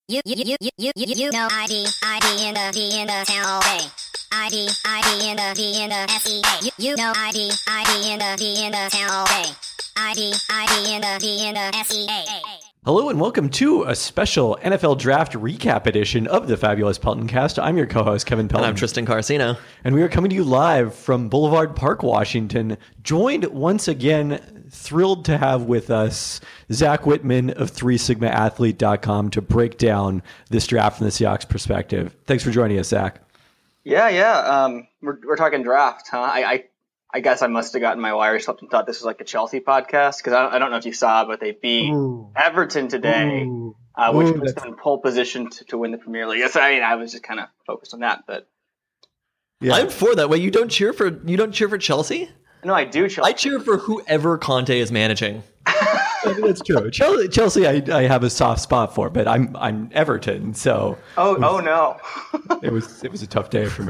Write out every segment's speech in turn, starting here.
You know ID in the town all day. ID in the SEA. You know ID in the town all day. ID in the SEA. Hello and welcome to a special NFL Draft Recap edition of the Fabulous Pelton Cast. I'm your co-host, Kevin Pelton. And I'm Tristan Carcino. And we are coming to you live from Boulevard Park, Washington, joined once again, thrilled to have with us Zach Whitman of 3sigmaathlete.com to break down this draft from the Seahawks perspective. Thanks for joining us, Zach. Yeah. We're talking draft, huh? I guess I must have gotten my wires up and thought this was like a Chelsea podcast because I don't know if you saw, but they beat Everton today, which was in pole position to win the Premier League. So, I was just kind of focused on that, but yeah. I'm for that. Wait, you don't cheer for Chelsea? No, I do. Chelsea. I cheer for whoever Conte is managing. That's true. Chelsea, I have a soft spot for, but I'm Everton. So no, it was a tough day for me.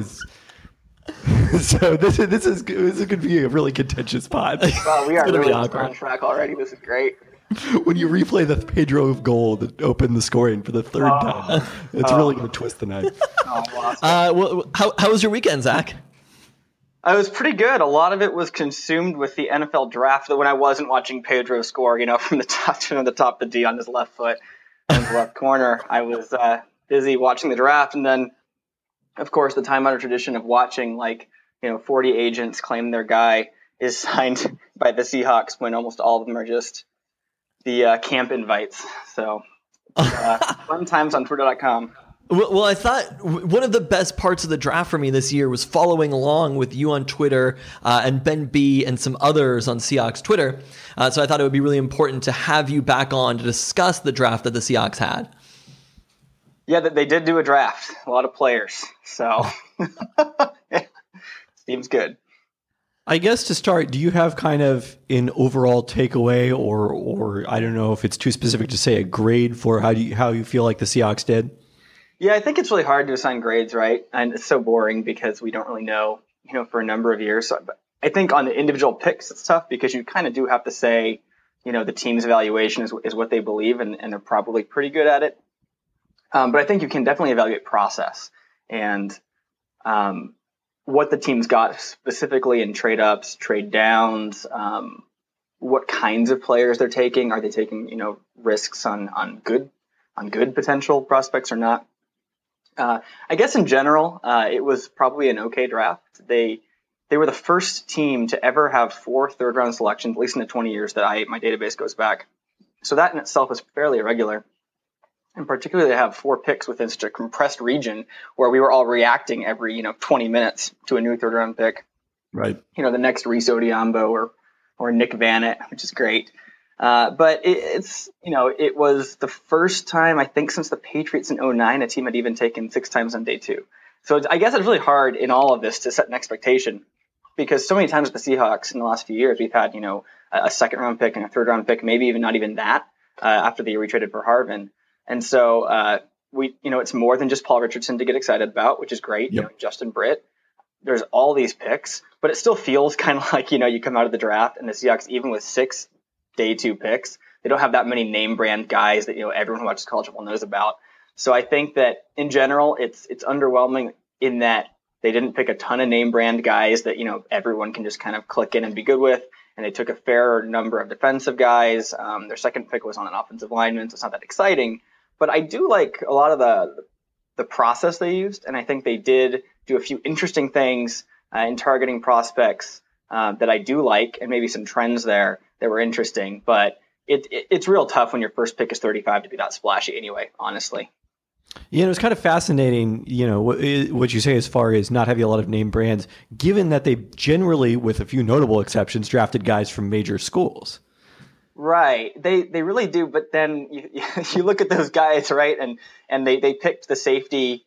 So this is going to be a really contentious pod. Wow, we are really on track already. This is great. When you replay the Pedro goal that opened the scoring for the third time, it's really going to twist the night. How was your weekend, Zach? It was pretty good. A lot of it was consumed with the NFL draft. When I wasn't watching Pedro score, from the top of the D on his left foot and his left corner, I was busy watching the draft, and then, of course, the time-honored tradition of watching 40 agents claim their guy is signed by the Seahawks when almost all of them are just the camp invites. So fun times on Twitter.com. Well, I thought one of the best parts of the draft for me this year was following along with you on Twitter and Ben B and some others on Seahawks Twitter. So I thought it would be really important to have you back on to discuss the draft that the Seahawks had. Yeah, they did do a draft. A lot of players. So seems good. I guess to start, do you have kind of an overall takeaway or I don't know if it's too specific to say a grade for how you feel like the Seahawks did? Yeah, I think it's really hard to assign grades, right? And it's so boring because we don't really know, for a number of years. So I think on the individual picks, it's tough because you kind of do have to say, the team's evaluation is what they believe, and they're probably pretty good at it. But I think you can definitely evaluate process and what the team's got specifically in trade ups, trade downs, what kinds of players they're taking. Are they taking, risks on good potential prospects or not? I guess in general, it was probably an okay draft. They were the first team to ever have 4 third-round selections, at least in the 20 years that my database goes back. So that in itself is fairly irregular. And particularly, they have 4 picks within such a compressed region where we were all reacting every 20 minutes to a new third-round pick. Right. The next Reese Odiambo or Nick Vannett, which is great. But it was the first time, I think, since the Patriots in 2009, a team had even taken 6 times on day 2. So I guess it's really hard in all of this to set an expectation because so many times with the Seahawks in the last few years, we've had, a second-round pick and a third-round pick, maybe even not even that, after they retraded for Harvin. And so it's more than just Paul Richardson to get excited about, which is great. Yep. Justin Britt. There's all these picks, but it still feels kind of like, you come out of the draft and the Seahawks, even with 6 day 2 picks, they don't have that many name brand guys that everyone who watches college football knows about. So I think that in general it's underwhelming in that they didn't pick a ton of name brand guys that everyone can just kind of click in and be good with, and they took a fair number of defensive guys. Their second pick was on an offensive lineman, so it's not that exciting. But I do like a lot of the process they used, and I think they did do a few interesting things in targeting prospects that I do like, and maybe some trends there that were interesting, but it's real tough when your first pick is 35 to be that splashy anyway, honestly. Yeah, it was kind of fascinating, what you say as far as not having a lot of name brands, given that they generally, with a few notable exceptions, drafted guys from major schools. Right. They really do, but then you look at those guys, right, and they picked the safety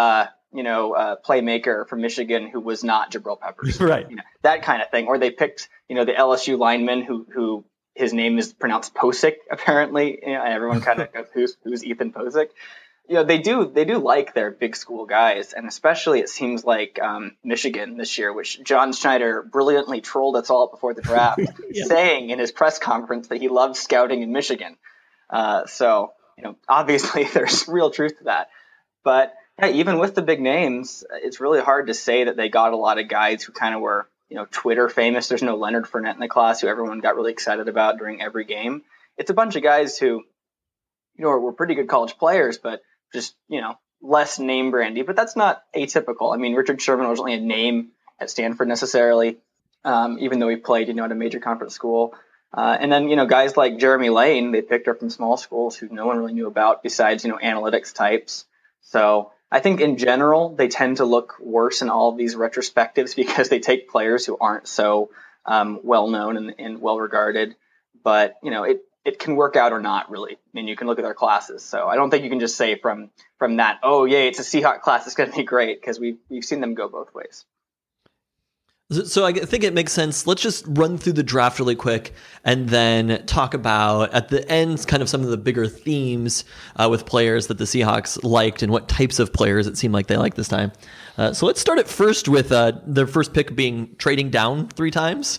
playmaker from Michigan who was not Jabril Peppers. Right. That kind of thing. Or they picked, the LSU lineman who his name is pronounced Posick, apparently, and everyone kind of goes, who's Ethan Posick? They do like their big school guys, and especially it seems like Michigan this year, which John Schneider brilliantly trolled us all before the draft, saying in his press conference that he loves scouting in Michigan. So obviously there's real truth to that. But yeah, even with the big names, it's really hard to say that they got a lot of guys who kind of were, Twitter famous. There's no Leonard Fournette in the class who everyone got really excited about during every game. It's a bunch of guys who, were pretty good college players, but just, less name brandy. But that's not atypical. I mean, Richard Sherman wasn't a name at Stanford necessarily, even though he played, at a major conference school. And then, guys like Jeremy Lane, they picked up from small schools who no one really knew about besides, analytics types. So I think in general, they tend to look worse in all of these retrospectives because they take players who aren't so well known and well regarded. But, it can work out or not, really. I mean, you can look at their classes. So I don't think you can just say from that, oh, yeah, it's a Seahawk class, it's going to be great, because we've seen them go both ways. So I think it makes sense. Let's just run through the draft really quick and then talk about, at the end, kind of some of the bigger themes with players that the Seahawks liked and what types of players it seemed like they liked this time. So let's start at first with their first pick being trading down 3 times.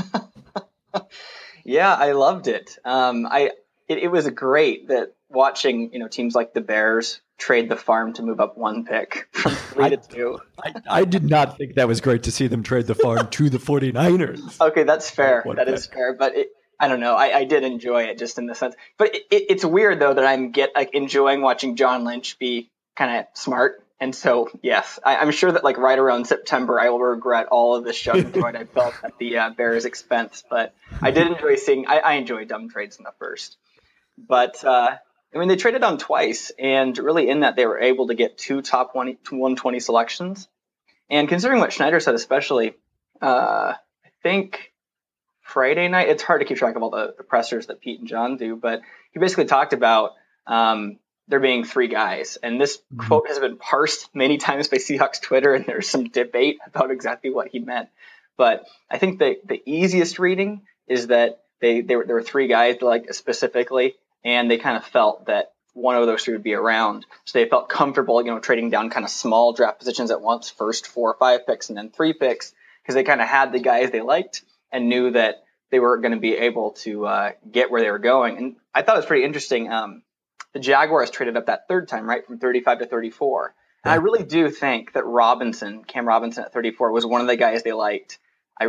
Yeah, I loved it. It was great that watching, teams like the Bears trade the farm to move up 1 pick from 3 to 2. I did not think that was great to see them trade the farm to the 49ers. Okay, that's fair. That is fair. But I don't know. I did enjoy it just in the sense. But it's weird, though, that I'm enjoying watching John Lynch be kind of smart. And so, yes, I'm sure that right around September, I will regret all of the schadenfreude I felt at the Bears' expense. But I did enjoy seeing. I enjoy dumb trades in the first. But they traded on twice, and really in that they were able to get 2 top 120 selections. And considering what Schneider said, especially, I think Friday night, it's hard to keep track of all the pressers that Pete and John do, but he basically talked about there being 3 guys. And this quote has been parsed many times by Seahawks Twitter, and there's some debate about exactly what he meant. But I think the easiest reading is that there were 3 guys they liked specifically, and they kind of felt that one of those 3 would be around. So they felt comfortable, trading down kind of small draft positions at once, first 4 or 5 picks and then 3 picks, because they kind of had the guys they liked and knew that they were going to be able to get where they were going. And I thought it was pretty interesting. The Jaguars traded up that 3rd time, right, from 35 to 34. And I really do think that Cam Robinson at 34 was one of the guys they liked.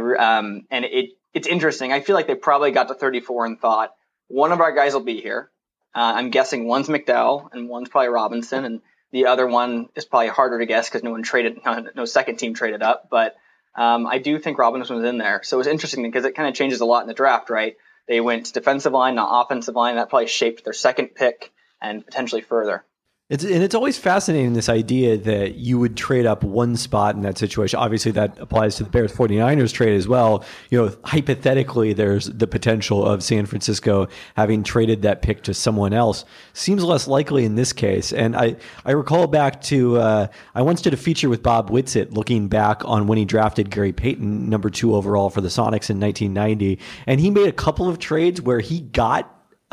It's interesting. I feel like they probably got to 34 and thought, one of our guys will be here. I'm guessing one's McDowell and one's probably Robinson, and the other one is probably harder to guess because no second team traded up. But I do think Robinson was in there. So it was interesting because it kind of changes a lot in the draft, right? They went defensive line, not offensive line. That probably shaped their second pick and potentially further. It's always fascinating, this idea that you would trade up 1 spot in that situation. Obviously, that applies to the Bears 49ers trade as well. Hypothetically, there's the potential of San Francisco having traded that pick to someone else. Seems less likely in this case. And I recall back to, I once did a feature with Bob Whitsitt looking back on when he drafted Gary Payton, number 2 overall for the Sonics in 1990. And he made a couple of trades where he got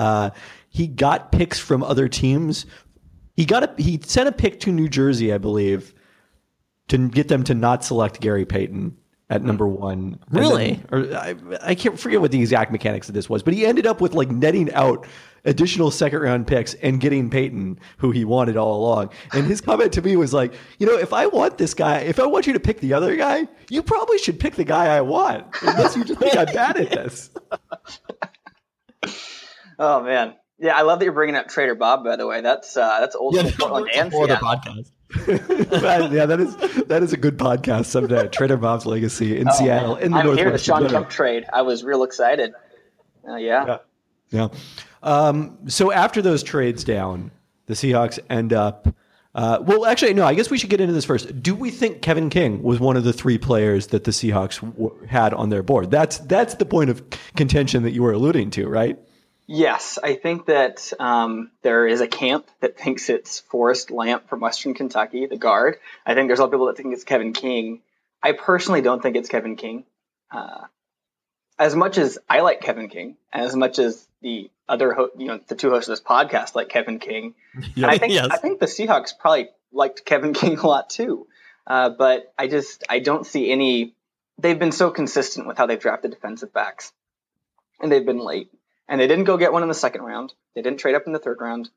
picks from other teams. He sent a pick to New Jersey, I believe, to get them to not select Gary Payton at number 1. Really? I can't forget what the exact mechanics of this was, but he ended up with netting out additional 2nd round picks and getting Payton, who he wanted all along. And his comment to me was like, if I want this guy, if I want you to pick the other guy, you probably should pick the guy I want, unless you just think I'm bad at this. Oh man. Yeah, I love that you're bringing up Trader Bob, by the way. That's old school Portland and Seattle. Podcast. Yeah, that is a good podcast someday. Trader Bob's Legacy in Seattle. In the I'm here, the Sean Kemp trade. I was real excited. Yeah. So after those trades down, the Seahawks end up. Well, actually, no. I guess we should get into this first. Do we think Kevin King was one of the 3 players that the Seahawks had on their board? That's the point of contention that you were alluding to, right? Yes, I think that there is a camp that thinks it's Forrest Lamp from Western Kentucky, the guard. I think there's a lot of people that think it's Kevin King. I personally don't think it's Kevin King. As much as I like Kevin King, and as much as the other, the 2 hosts of this podcast like Kevin King, and I think the Seahawks probably liked Kevin King a lot too. But I don't see any. They've been so consistent with how they've drafted defensive backs, and they've been late. And they didn't go get one in the 2nd round. They didn't trade up in the 3rd round.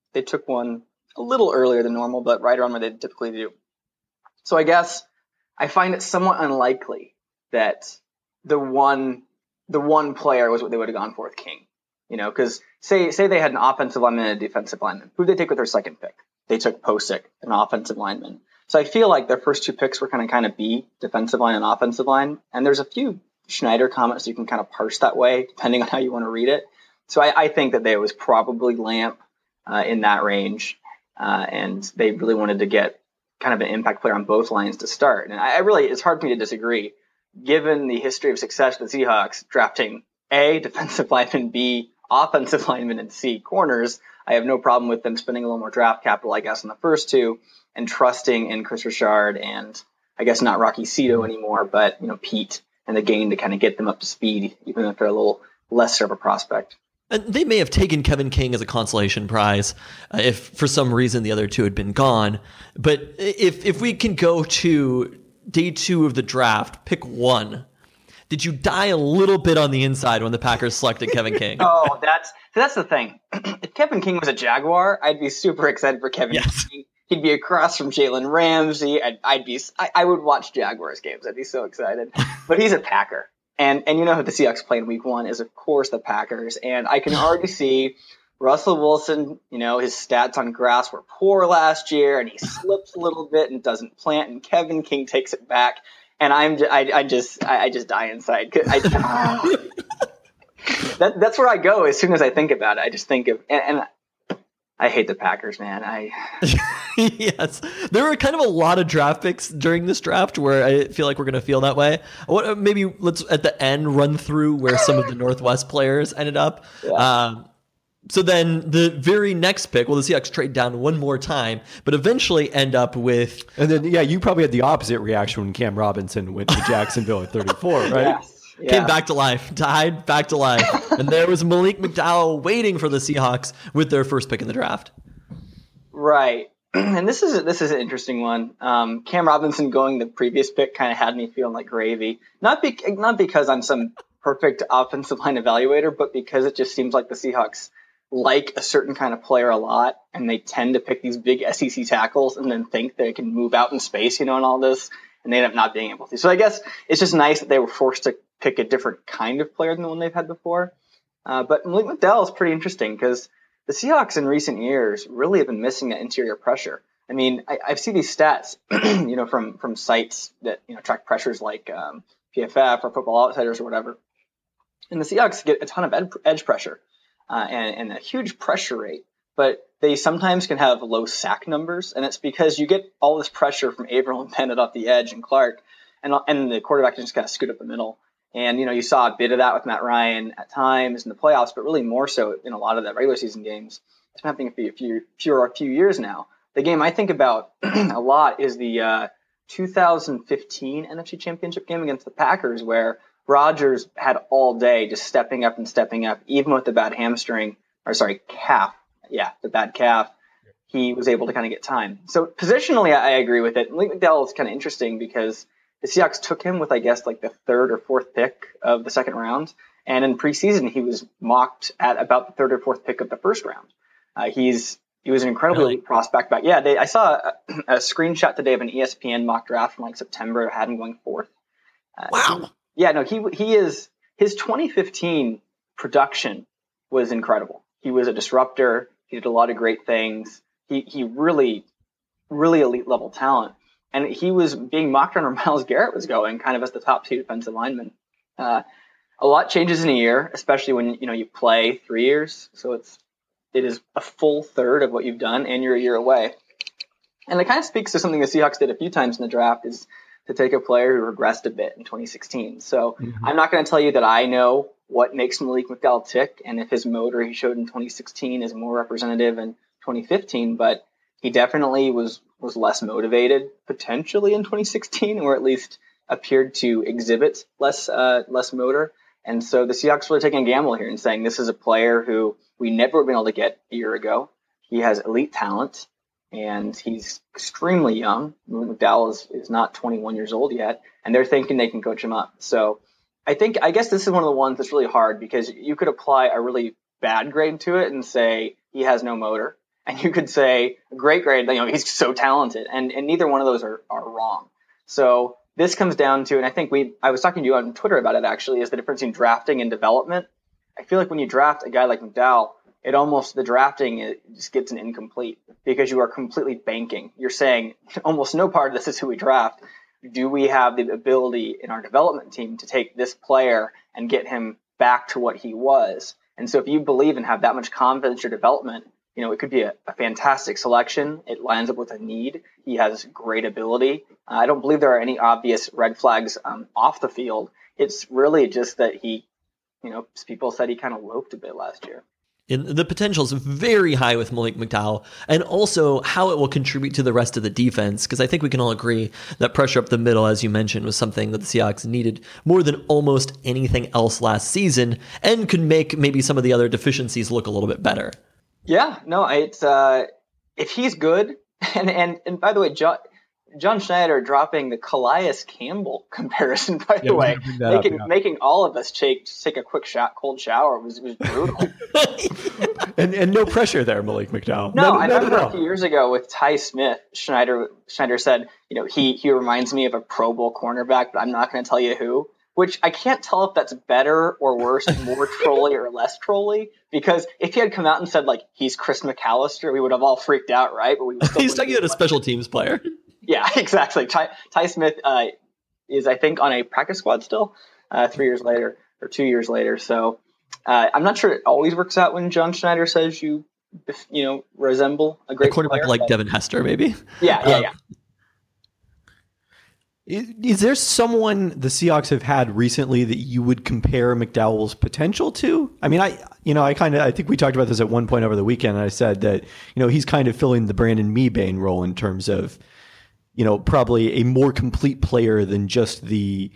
they took one a little earlier than normal, but right around where they typically do. So I guess I find it somewhat unlikely that the one player was what they would have gone for with King. Because say they had an offensive lineman and a defensive lineman. Who did they take with their second pick? They took Posick, an offensive lineman. So I feel like their first two picks were kind of B, defensive line and offensive line. And there's a few Schneider comments you can kind of parse that way, depending on how you want to read it. So I think that there was probably Lamp in that range. And they really wanted to get kind of an impact player on both lines to start. And it's hard for me to disagree, given the history of success with the Seahawks drafting A, defensive lineman, B, offensive lineman, and C, corners. I have no problem with them spending a little more draft capital, I guess, on the first two and trusting in Chris Richard and I guess not Rocky Cito anymore, but Pete and the gain to kind of get them up to speed, even if they're a little lesser of a prospect. And they may have taken Kevin King as a consolation prize if for some reason the other two had been gone. But if we can go to day 2 of the draft, pick one. Did you die a little bit on the inside when the Packers selected Kevin King? Oh, that's the thing. If Kevin King was a Jaguar, I'd be super excited for Kevin King. He'd be across from Jalen Ramsey. I would watch Jaguars games. I'd be so excited. But he's a Packer. And who the Seahawks play in week 1 is, of course, the Packers. And I can already see Russell Wilson, his stats on grass were poor last year, and he slips a little bit and doesn't plant, and Kevin King takes it back. And I just die inside. That's where I go as soon as I think about it. I just think of and I hate the Packers, man. Yes, there were kind of a lot of draft picks during this draft where I feel like we're going to feel that way. Maybe let's at the end run through where some of the Northwest players ended up. Yeah. So then the very next pick, the Seahawks trade down one more time, but eventually end up with... And then, you probably had the opposite reaction when Cam Robinson went to Jacksonville at 34, right? Yes. Yeah. Came back to life, died back to life. And there was Malik McDowell waiting for the Seahawks with their first pick in the draft. Right. And this is an interesting one. Cam Robinson going the previous pick kind of had me feeling like gravy. Not because I'm some perfect offensive line evaluator, but because it just seems like the Seahawks like a certain kind of player a lot, and they tend to pick these big SEC tackles and then think they can move out in space, and all this, and they end up not being able to. So I guess it's just nice that they were forced to pick a different kind of player than the one they've had before. But Malik McDowell is pretty interesting because the Seahawks in recent years really have been missing that interior pressure. I mean, I've seen these stats, from sites that, track pressures like PFF or Football Outsiders or whatever. And the Seahawks get a ton of edge pressure. And a huge pressure rate, but they sometimes can have low sack numbers, and it's because you get all this pressure from Averill and Bennett off the edge and Clark, and the quarterback can just kind of scoot up the middle. And, you saw a bit of that with Matt Ryan at times in the playoffs, but really more so in a lot of the regular season games. It's been happening for a few years now. The game I think about a lot is the 2015 NFC Championship game against the Packers, where Rodgers had all day just stepping up, even with the bad calf. Yeah, the bad calf. He was able to kind of get time. So positionally, I agree with it. Malik McDowell is kind of interesting because the Seahawks took him with, I guess, like the 3rd or 4th pick of the 2nd round. And in preseason, he was mocked at about the 3rd or 4th pick of the 1st round. He was an incredibly elite prospect back. Yeah, I saw a screenshot today of an ESPN mock draft from like September, had him going 4th. Wow. Yeah, no, he is. His 2015 production was incredible. He was a disruptor. He did a lot of great things. He really, really elite level talent. And he was being mocked on where Myles Garrett was going, kind of as the top 2 defensive lineman. A lot changes in a year, especially when you play 3 years. So it is a full third of what you've done, and you're a year away. And it kind of speaks to something the Seahawks did a few times in the draft is to take a player who regressed a bit in 2016. So I'm not going to tell you that I know what makes Malik McDowell tick and if his motor he showed in 2016 is more representative in 2015, but he definitely was less motivated potentially in 2016, or at least appeared to exhibit less motor. And so the Seahawks were taking a gamble here and saying this is a player who we never would have been able to get a year ago. He has elite talent. And he's extremely young. McDowell is not 21 years old yet, and they're thinking they can coach him up. So I guess this is one of the ones that's really hard because you could apply a really bad grade to it and say he has no motor. and you could say great grade. He's so talented, and neither one of those are wrong. So this comes down to, and I think I was talking to you on Twitter about it actually, is the difference between drafting and development. I feel like when you draft a guy like McDowell, the drafting just gets an incomplete because you are completely banking. You're saying almost no part of this is who we draft. Do we have the ability in our development team to take this player and get him back to what he was? And so if you believe and have that much confidence in your development, it could be a fantastic selection. It lines up with a need. He has great ability. I don't believe there are any obvious red flags off the field. It's really just that he, people said he kind of loafed a bit last year. And the potential is very high with Malik McDowell, and also how it will contribute to the rest of the defense, because I think we can all agree that pressure up the middle, as you mentioned, was something that the Seahawks needed more than almost anything else last season, and could make maybe some of the other deficiencies look a little bit better. Yeah, no, it's if he's good, and by the way, John Schneider dropping the Calais Campbell comparison, by the way, making all of us take a quick cold shower was brutal. and no pressure there, Malik McDowell. No, I remember a few years ago with Ty Smith, Schneider said, he reminds me of a Pro Bowl cornerback, but I'm not going to tell you who. Which I can't tell if that's better or worse, more trolly or less trolly. Because if he had come out and said he's Chris McAllister, we would have all freaked out, right? But he's talking about a special teams player. Yeah, exactly. Ty Smith is, I think, on a practice squad still 3 years later or 2 years later. So I'm not sure it always works out when John Schneider says you resemble a great quarterback player, like Devin Hester, maybe. Yeah. Is there someone the Seahawks have had recently that you would compare McDowell's potential to? I mean, I think we talked about this at one point over the weekend, and I said that, he's kind of filling the Brandon Mebane role in terms of, probably a more complete player than just the,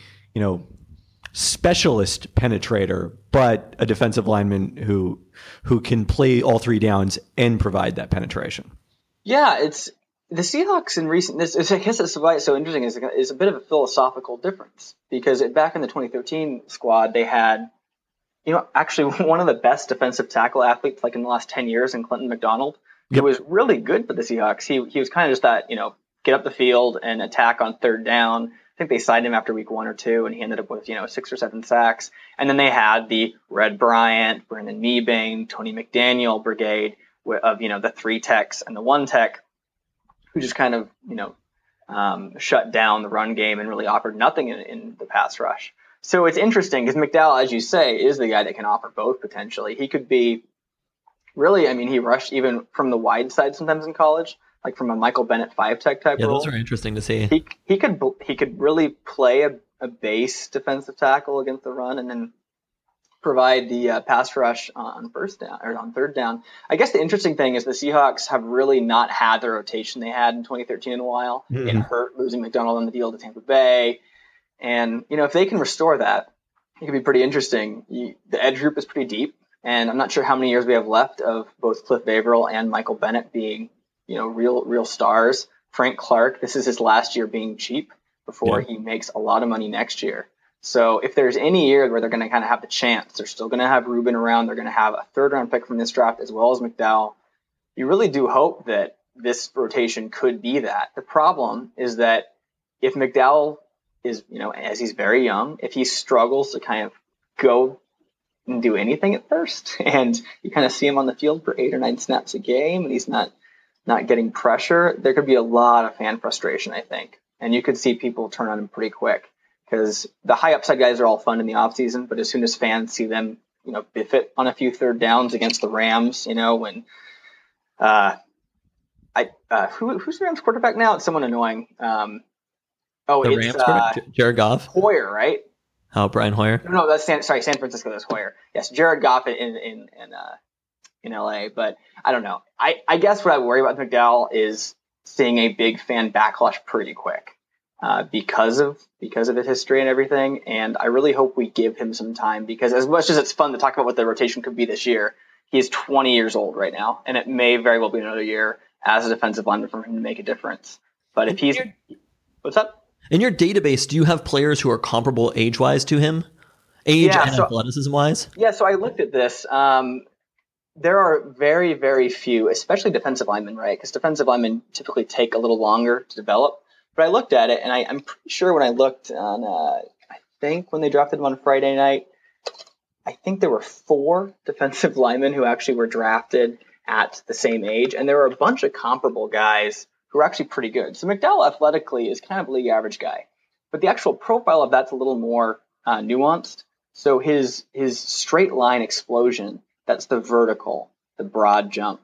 specialist penetrator, but a defensive lineman who can play all three downs and provide that penetration. Yeah, it's the Seahawks in recent. I guess that's why it's so interesting. Is a bit of a philosophical difference because back in the 2013 squad, they had, actually one of the best defensive tackle athletes in the last 10 years in Clinton McDonald. Yep. He was really good for the Seahawks. He was kind of just that, get up the field and attack on third down. I think they signed him after week 1 or 2, and he ended up with 6 or 7 sacks. And then they had the Red Bryant, Brandon Mebane, Tony McDaniel brigade of the 3 techs and the 1 tech, who just kind of shut down the run game and really offered nothing in the pass rush. So it's interesting because McDowell, as you say, is the guy that can offer both potentially. He could be really, he rushed even from the wide side sometimes in college, like from a Michael Bennett 5-tech type role. Yeah, those are interesting to see. He could really play a base defensive tackle against the run and then provide the pass rush on first down or on third down. I guess the interesting thing is the Seahawks have really not had the rotation they had in 2013 in a while. Mm-hmm. It hurt losing McDonald on the deal to Tampa Bay. And, if they can restore that, it could be pretty interesting. The edge group is pretty deep, and I'm not sure how many years we have left of both Cliff Averill and Michael Bennett being, real stars. Frank Clark, this is his last year being cheap before he makes a lot of money next year. So if there's any year where they're going to kind of have the chance, they're still going to have Rubin around, they're going to have a 3rd-round pick from this draft as well as McDowell. You really do hope that this rotation could be that. The problem is that if McDowell is, as he's very young, if he struggles to kind of go and do anything at first, and you kind of see him on the field for 8 or 9 snaps a game, and he's not getting pressure, there could be a lot of fan frustration, I think. And you could see people turn on him pretty quick. Because the high upside guys are all fun in the offseason, but as soon as fans see them, biff it on a few 3rd downs against the Rams, when who's the Rams quarterback now? It's someone annoying. The Rams quarterback, Jared Goff, Hoyer, right? Oh, Brian Hoyer. No, that's San Francisco. That's Hoyer. Yes, Jared Goff in LA, but I don't know. I guess what I worry about McDowell is seeing a big fan backlash pretty quick. Because of his history and everything. And I really hope we give him some time because as much as it's fun to talk about what the rotation could be this year, he is 20 years old right now. And it may very well be another year as a defensive lineman for him to make a difference. But if he's... What's up? In your database, do you have players who are comparable age-wise to him? Age and athleticism-wise? Yeah, so I looked at this. there are very, very few, especially defensive linemen, right? Because defensive linemen typically take a little longer to develop. But I looked at it, and I'm pretty sure when I looked on, I think when they drafted him on Friday night, I think there were 4 defensive linemen who actually were drafted at the same age, and there were a bunch of comparable guys who are actually pretty good. So McDowell athletically is kind of a league average guy, but the actual profile of that's a little more nuanced. So his straight line explosion, that's the vertical, the broad jump,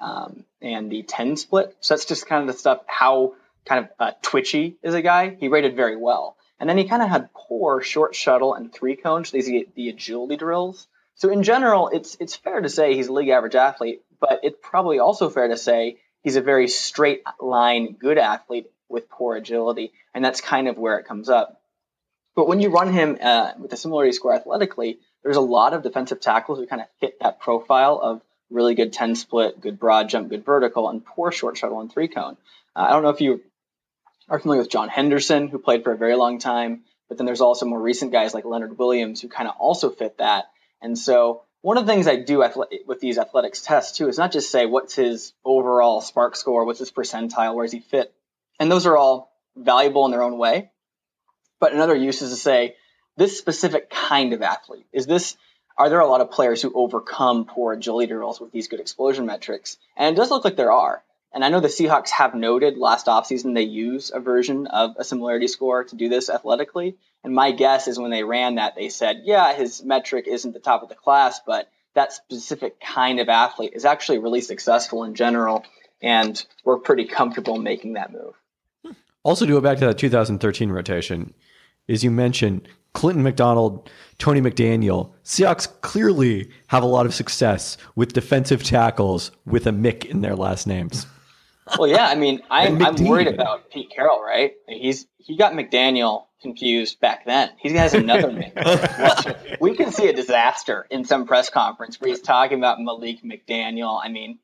and the 10 split. So that's just kind of the stuff, how kind of twitchy is a guy. He rated very well. And then he kind of had poor short shuttle and 3-cone, so these the agility drills. So in general, it's fair to say he's a league average athlete, but it's probably also fair to say he's a very straight line good athlete with poor agility, and that's kind of where it comes up. But when you run him with a similarity score athletically, there's a lot of defensive tackles who kind of fit that profile of really good 10 split, good broad jump, good vertical, and poor short shuttle and 3-cone. I don't know if you are familiar with John Henderson, who played for a very long time, but then there's also more recent guys like Leonard Williams who kind of also fit that. And so one of the things I do with these athletics tests too is not just say what's his overall SPARQ score, what's his percentile, where does he fit, and those are all valuable in their own way. But another use is to say this specific kind of athlete are there a lot of players who overcome poor agility drills with these good explosion metrics? And it does look like there are. And I know the Seahawks have noted last offseason they use a version of a similarity score to do this athletically. And my guess is when they ran that, they said, yeah, his metric isn't the top of the class, but that specific kind of athlete is actually really successful in general. And we're pretty comfortable making that move. Also, to go back to that 2013 rotation, as you mentioned, Clinton McDonald, Tony McDaniel, Seahawks clearly have a lot of success with defensive tackles with a Mick in their last names. Well, yeah, I mean, I'm worried about Pete Carroll, right? He got McDaniel confused back then. He has another Mick. We can see a disaster in some press conference where he's talking about Malik McDaniel. I mean,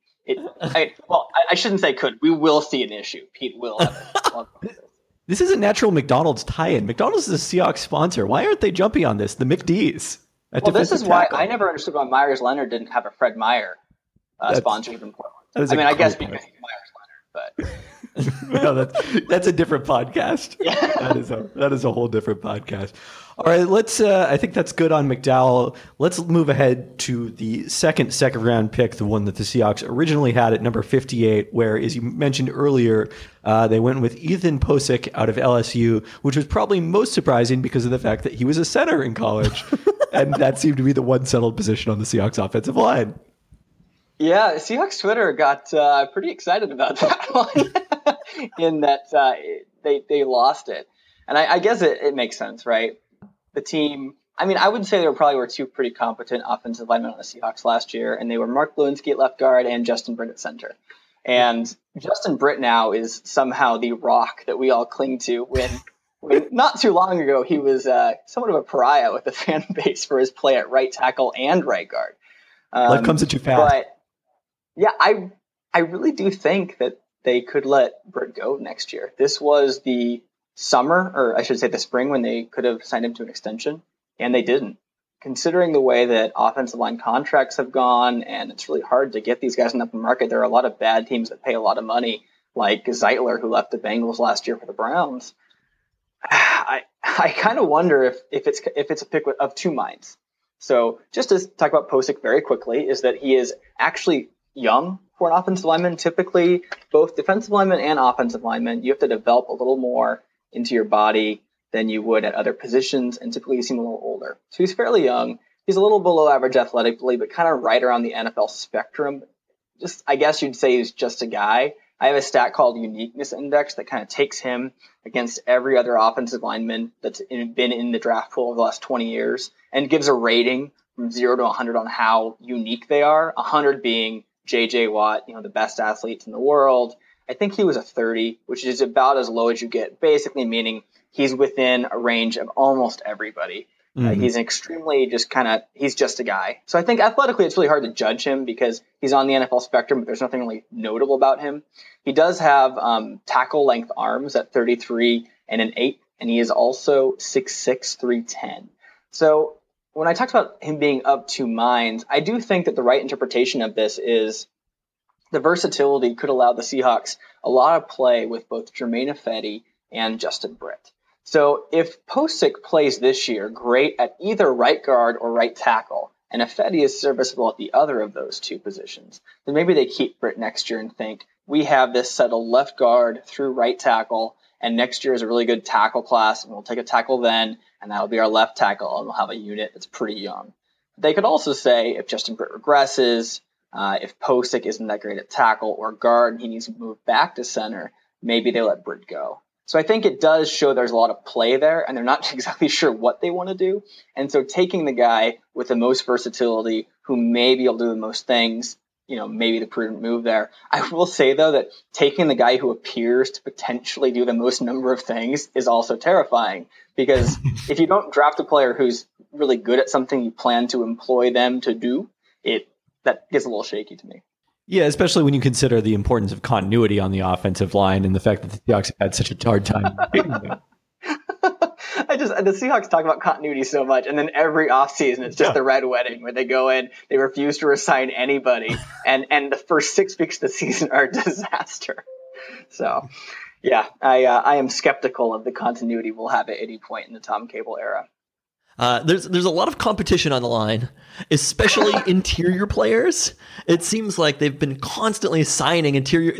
I shouldn't say could. We will see an issue. Pete will have This is a natural McDonald's tie-in. McDonald's is a Seahawks sponsor. Why aren't they jumping on this? The McD's. Well, this is why I never understood why Myers Leonard didn't have a Fred Meyer sponsorship in Portland. I mean, I guess because he's Myers Leonard, but no, that's a different podcast. Yeah. That is a whole different podcast. All right, let's. I think that's good on McDowell. Let's move ahead to the second round pick, the one that the Seahawks originally had at number 58, where, as you mentioned earlier, they went with Ethan Posick out of LSU, which was probably most surprising because of the fact that he was a center in college, and that seemed to be the one settled position on the Seahawks offensive line. Yeah, Seahawks Twitter got pretty excited about that one, in that they lost it, and I guess it makes sense, right? The team, I mean, I would say there probably were 2 pretty competent offensive linemen on the Seahawks last year, and they were Mark Lewinsky at left guard and Justin Britt at center. And Justin Britt now is somehow the rock that we all cling to when not too long ago he was somewhat of a pariah with the fan base for his play at right tackle and right guard. Life comes at you fast. But yeah, I really do think that they could let Britt go next year. This was the summer, or I should say the spring, when they could have signed him to an extension, and they didn't. Considering the way that offensive line contracts have gone, and it's really hard to get these guys in the market, there are a lot of bad teams that pay a lot of money, like Zeitler, who left the Bengals last year for the Browns. I kind of wonder if it's a pick of 2 minds. So just to talk about Posick very quickly, is that he is actually young for an offensive lineman. Typically, both defensive linemen and offensive linemen, you have to develop a little more into your body than you would at other positions, and typically you seem a little older. So he's fairly young. He's a little below average athletically, but kind of right around the NFL spectrum. I guess you'd say he's just a guy. I have a stat called Uniqueness Index that kind of takes him against every other offensive lineman that's been in the draft pool over the last 20 years and gives a rating from 0 to 100 on how unique they are, 100 being J.J. Watt, the best athletes in the world. I think he was a 30, which is about as low as you get, basically meaning he's within a range of almost everybody. Mm-hmm. He's extremely he's just a guy. So I think athletically it's really hard to judge him because he's on the NFL spectrum, but there's nothing really notable about him. He does have tackle length arms at 33 and an 8, and he is also 6'6", 310. So when I talked about him being up to minds, I do think that the right interpretation of this is the versatility could allow the Seahawks a lot of play with both Germain Ifedi and Justin Britt. So if Posick plays this year great at either right guard or right tackle, and Ifedi is serviceable at the other of those two positions, then maybe they keep Britt next year and think, we have this settled left guard through right tackle, and next year is a really good tackle class, and we'll take a tackle then, and that'll be our left tackle, and we'll have a unit that's pretty young. They could also say, if Justin Britt regresses, if Posick isn't that great at tackle or guard, and he needs to move back to center, maybe they let Britt go. So I think it does show there's a lot of play there, and they're not exactly sure what they want to do. And so taking the guy with the most versatility, who maybe will do the most things, maybe the prudent move there. I will say, though, that taking the guy who appears to potentially do the most number of things is also terrifying, because if you don't draft a player who's really good at something you plan to employ them to do, that gets a little shaky to me. Yeah, especially when you consider the importance of continuity on the offensive line and the fact that the Seahawks have had such a hard time picking them. The Seahawks talk about continuity so much, and then every offseason it's just the Red Wedding where they go in, they refuse to resign anybody, and the first 6 weeks of the season are a disaster. So, yeah, I am skeptical of the continuity we'll have at any point in the Tom Cable era. There's a lot of competition on the line, especially interior players. It seems like they've been constantly signing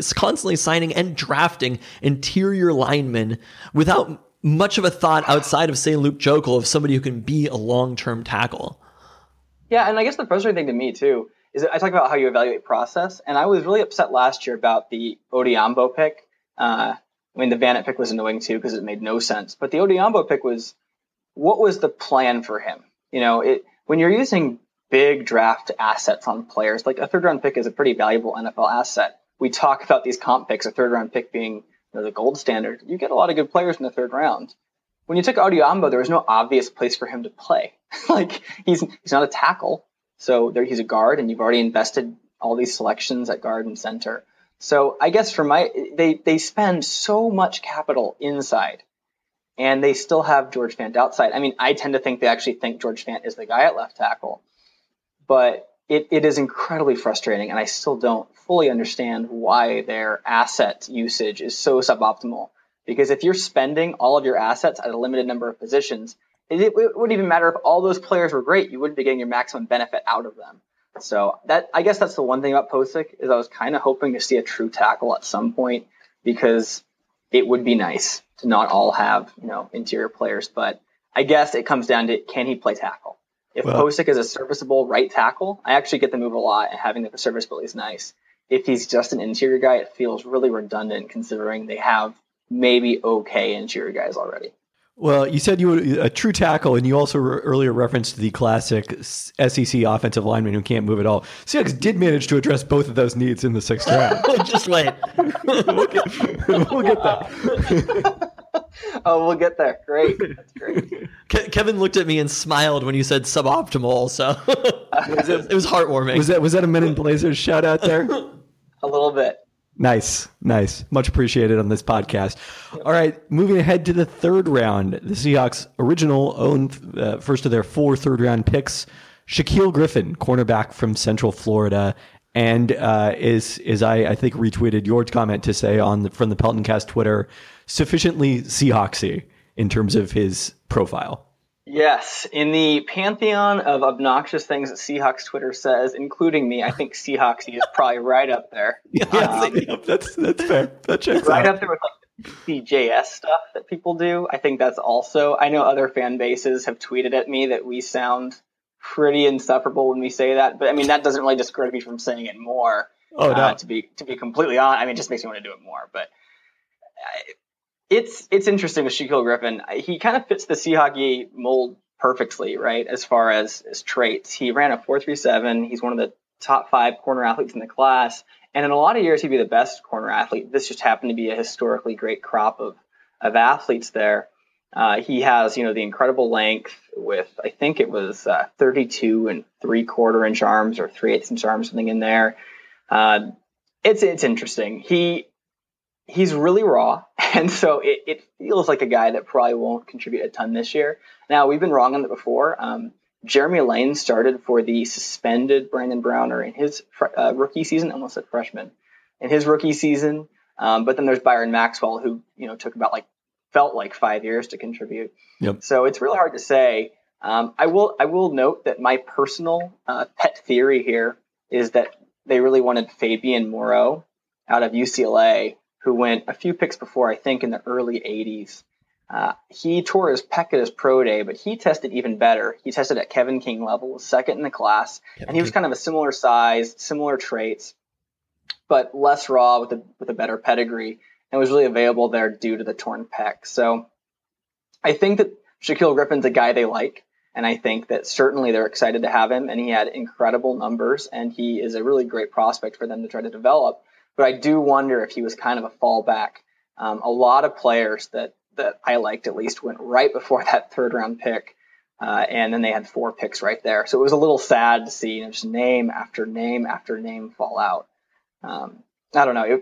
and drafting interior linemen without much of a thought outside of, say, Luke Joeckel, of somebody who can be a long-term tackle. Yeah, and I guess the frustrating thing to me, too, is that I talk about how you evaluate process, and I was really upset last year about the Odiambo pick. The Vanett pick was annoying, too, because it made no sense. But the Odiambo pick was, what was the plan for him? When you're using big draft assets on players, like a third-round pick is a pretty valuable NFL asset. We talk about these comp picks, a third-round pick being the gold standard. You get a lot of good players in the third round. When you took Odiambo, there was no obvious place for him to play. He's not a tackle, so he's a guard, and you've already invested all these selections at guard and center. So I guess they spend so much capital inside, and they still have George Fant outside. I tend to think they actually think George Fant is the guy at left tackle, but it is incredibly frustrating, and I still don't fully understand why their asset usage is so suboptimal. Because if you're spending all of your assets at a limited number of positions, it wouldn't even matter if all those players were great. You wouldn't be getting your maximum benefit out of them. So I guess that's the one thing about Posick, is I was kind of hoping to see a true tackle at some point, because it would be nice to not all have interior players. But I guess it comes down to, can he play tackle? If Posick is a serviceable right tackle, I actually get the move a lot, and having the serviceability is nice. If he's just an interior guy, it feels really redundant, considering they have maybe okay interior guys already. Well, you said you were a true tackle, and you also earlier referenced the classic SEC offensive lineman who can't move at all. Seahawks did manage to address both of those needs in the 6th round. Just wait. We'll get there. Oh, we'll get there. Great. That's great. Kevin looked at me and smiled when you said suboptimal, so it was heartwarming. Was that a Men in Blazers shout out there? A little bit. Nice. Much appreciated on this podcast. All right, moving ahead to the 3rd round. The Seahawks' original owned first of their 4 third-round picks, Shaquille Griffin, cornerback from Central Florida, and is I think retweeted your comment to say from the Pelton Cast Twitter, sufficiently Seahawksy in terms of his profile. Yes, in the pantheon of obnoxious things that Seahawks Twitter says, including me, I think Seahawksy is probably right up there. That's fair. That checks right out. up there with CJS stuff that people do. I think that's also, I know other fan bases have tweeted at me that we sound pretty insufferable when we say that, but that doesn't really discourage me from saying it more. Oh, no. To be completely honest, it just makes me want to do it more. But it's interesting with Shaquille Griffin. He kind of fits the Seahawks mold perfectly, right? As far as traits, he ran a 4.37. He's one of the top 5 corner athletes in the class, and in a lot of years he'd be the best corner athlete. This just happened to be a historically great crop of athletes there. He has, the incredible length with, I think it was 32 3/4 inch arms or 3/8 inch arms, something in there. It's interesting. He's really raw, and so it feels like a guy that probably won't contribute a ton this year. Now, we've been wrong on it before. Jeremy Lane started for the suspended Brandon Browner in his rookie season. I almost said freshman. In his rookie season. But then there's Byron Maxwell, who, took felt like 5 years to contribute. Yep. So it's really hard to say. I will note that my personal pet theory here is that they really wanted Fabian Moreau out of UCLA, who went a few picks before, I think in the early 80s. He tore his pec at his pro day, but he tested even better. He tested at Kevin King level, was second in the class, and he was kind of a similar size, similar traits, but less raw with a better pedigree, and was really available there due to the torn pec. So I think that Shaquill Griffin's a guy they like, and I think that certainly they're excited to have him, and he had incredible numbers, and he is a really great prospect for them to try to develop. But I do wonder if he was kind of a fallback. A lot of players that I liked at least went right before that third-round pick, and then they had 4 picks right there. So it was a little sad to see just name after name after name fall out. I don't know.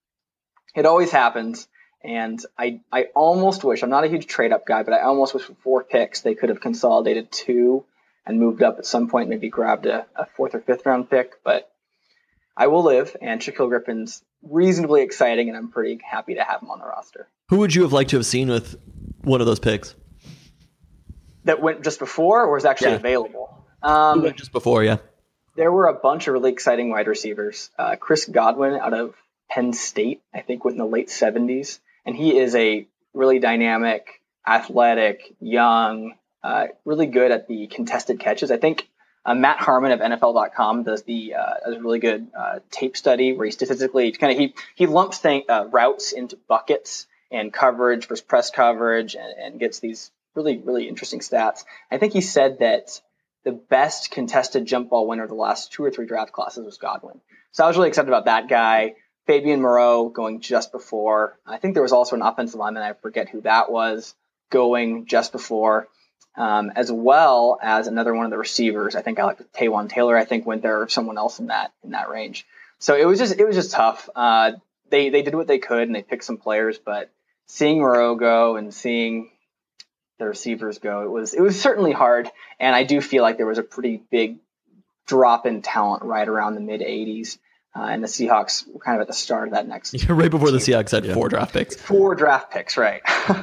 It always happens, and I almost wish, I'm not a huge trade-up guy, but I almost wish with 4 picks they could have consolidated 2 and moved up at some point, maybe grabbed a 4th or 5th round pick, but I will live, and Shaquill Griffin's reasonably exciting, and I'm pretty happy to have him on the roster. Who would you have liked to have seen with one of those picks? That went just before, or was actually available? Who went just before, yeah. There were a bunch of really exciting wide receivers. Chris Godwin out of Penn State, I think, went in the late 70s, and he is a really dynamic, athletic, young, really good at the contested catches. I think Matt Harmon of NFL.com does a really good tape study where he statistically he lumps routes into buckets and coverage versus press coverage and gets these really, really interesting stats. I think he said that the best contested jump ball winner of the last 2 or 3 draft classes was Godwin. So I was really excited about that guy. Fabian Moreau going just before. I think there was also an offensive lineman, I forget who that was, going just before. As well as another one of the receivers. I think I like Taywan Taylor, I think went there, or someone else in that range. So it was just tough. They did what they could and they picked some players, but seeing Moreau go and seeing the receivers go, it was certainly hard. And I do feel like there was a pretty big drop in talent right around the mid 80s. And the Seahawks were kind of at the start of that next. Right before the Seahawks had 4 draft picks. 4 draft picks, right.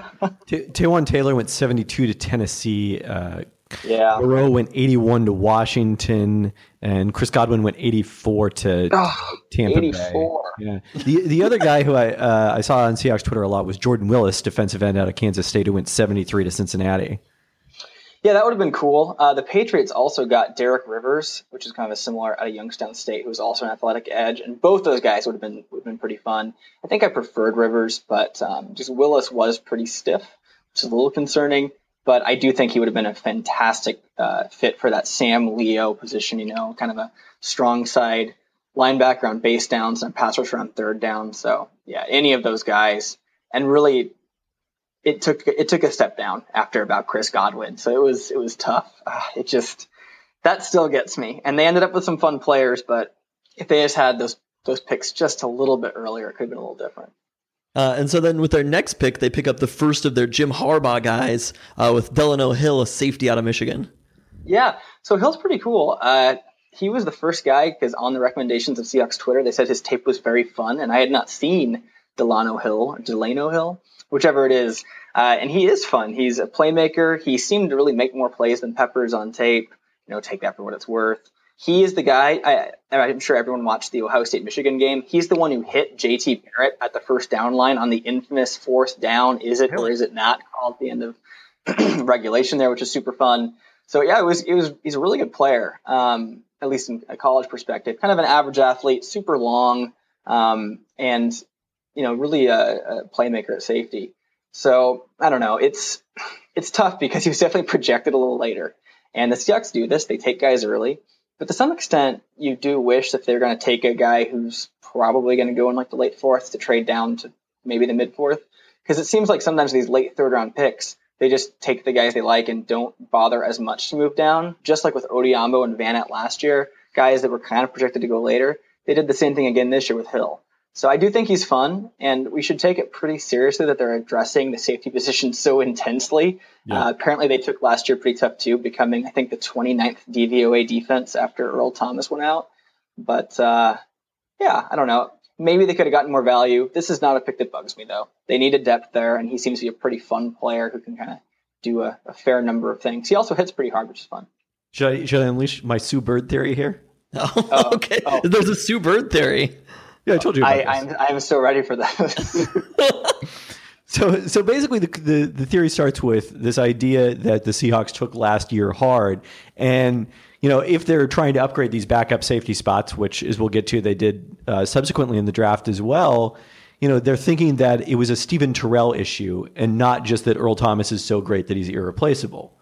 Taywan Taylor went 72 to Tennessee. Moreau went 81 to Washington, and Chris Godwin went 84 to Tampa 84. Bay. Yeah. The other guy who I saw on Seahawks Twitter a lot was Jordan Willis, defensive end out of Kansas State, who went 73 to Cincinnati. Yeah, that would have been cool. The Patriots also got Derek Rivers, which is kind of a similar out of Youngstown State, who was also an athletic edge, and both those guys would have been pretty fun. I think I preferred Rivers, but just Willis was pretty stiff, which is a little concerning. But I do think he would have been a fantastic fit for that Sam Leo position. Kind of a strong side linebacker on base downs and a pass rusher on third down. So yeah, any of those guys, and really. It took a step down after about Chris Godwin, so it was tough. That still gets me. And they ended up with some fun players, but if they just had those picks just a little bit earlier, it could have been a little different. And so then with their next pick, they pick up the first of their Jim Harbaugh guys with Delano Hill, a safety out of Michigan. Yeah, so Hill's pretty cool. He was the first guy because on the recommendations of Seahawks Twitter, they said his tape was very fun, and I had not seen Delano Hill, whichever it is. And he is fun. He's a playmaker. He seemed to really make more plays than Peppers on tape. Take that for what it's worth. He is the guy. I'm sure everyone watched the Ohio State-Michigan game. He's the one who hit J.T. Barrett at the first down line on the infamous 4th down. Is it or is it not? Call at the end of regulation there, which is super fun. So yeah, he's a really good player. At least in a college perspective, kind of an average athlete, super long, and really a playmaker at safety. So I don't know. It's tough because he was definitely projected a little later. And the Seahawks do this. They take guys early. But to some extent, you do wish that they're going to take a guy who's probably going to go in like the late 4th to trade down to maybe the mid 4th. Because it seems like sometimes these late 3rd round picks, they just take the guys they like and don't bother as much to move down. Just like with Odiambo and Vanette last year, guys that were kind of projected to go later. They did the same thing again this year with Hill. So I do think he's fun, and we should take it pretty seriously that they're addressing the safety position so intensely. Yeah. Apparently they took last year pretty tough too, becoming, I think, the 29th DVOA defense after Earl Thomas went out. But yeah, I don't know. Maybe they could have gotten more value. This is not a pick that bugs me, though. They needed depth there, and he seems to be a pretty fun player who can kind of do a fair number of things. He also hits pretty hard, which is fun. Should I unleash my Sue Bird theory here? Oh, okay. Oh. There's a Sue Bird theory. Yeah, I told you about this. I'm so ready for that. So basically, the theory starts with this idea that the Seahawks took last year hard, and if they're trying to upgrade these backup safety spots, which as we'll get to, they did subsequently in the draft as well. They're thinking that it was a Stephen Terrell issue, and not just that Earl Thomas is so great that he's irreplaceable.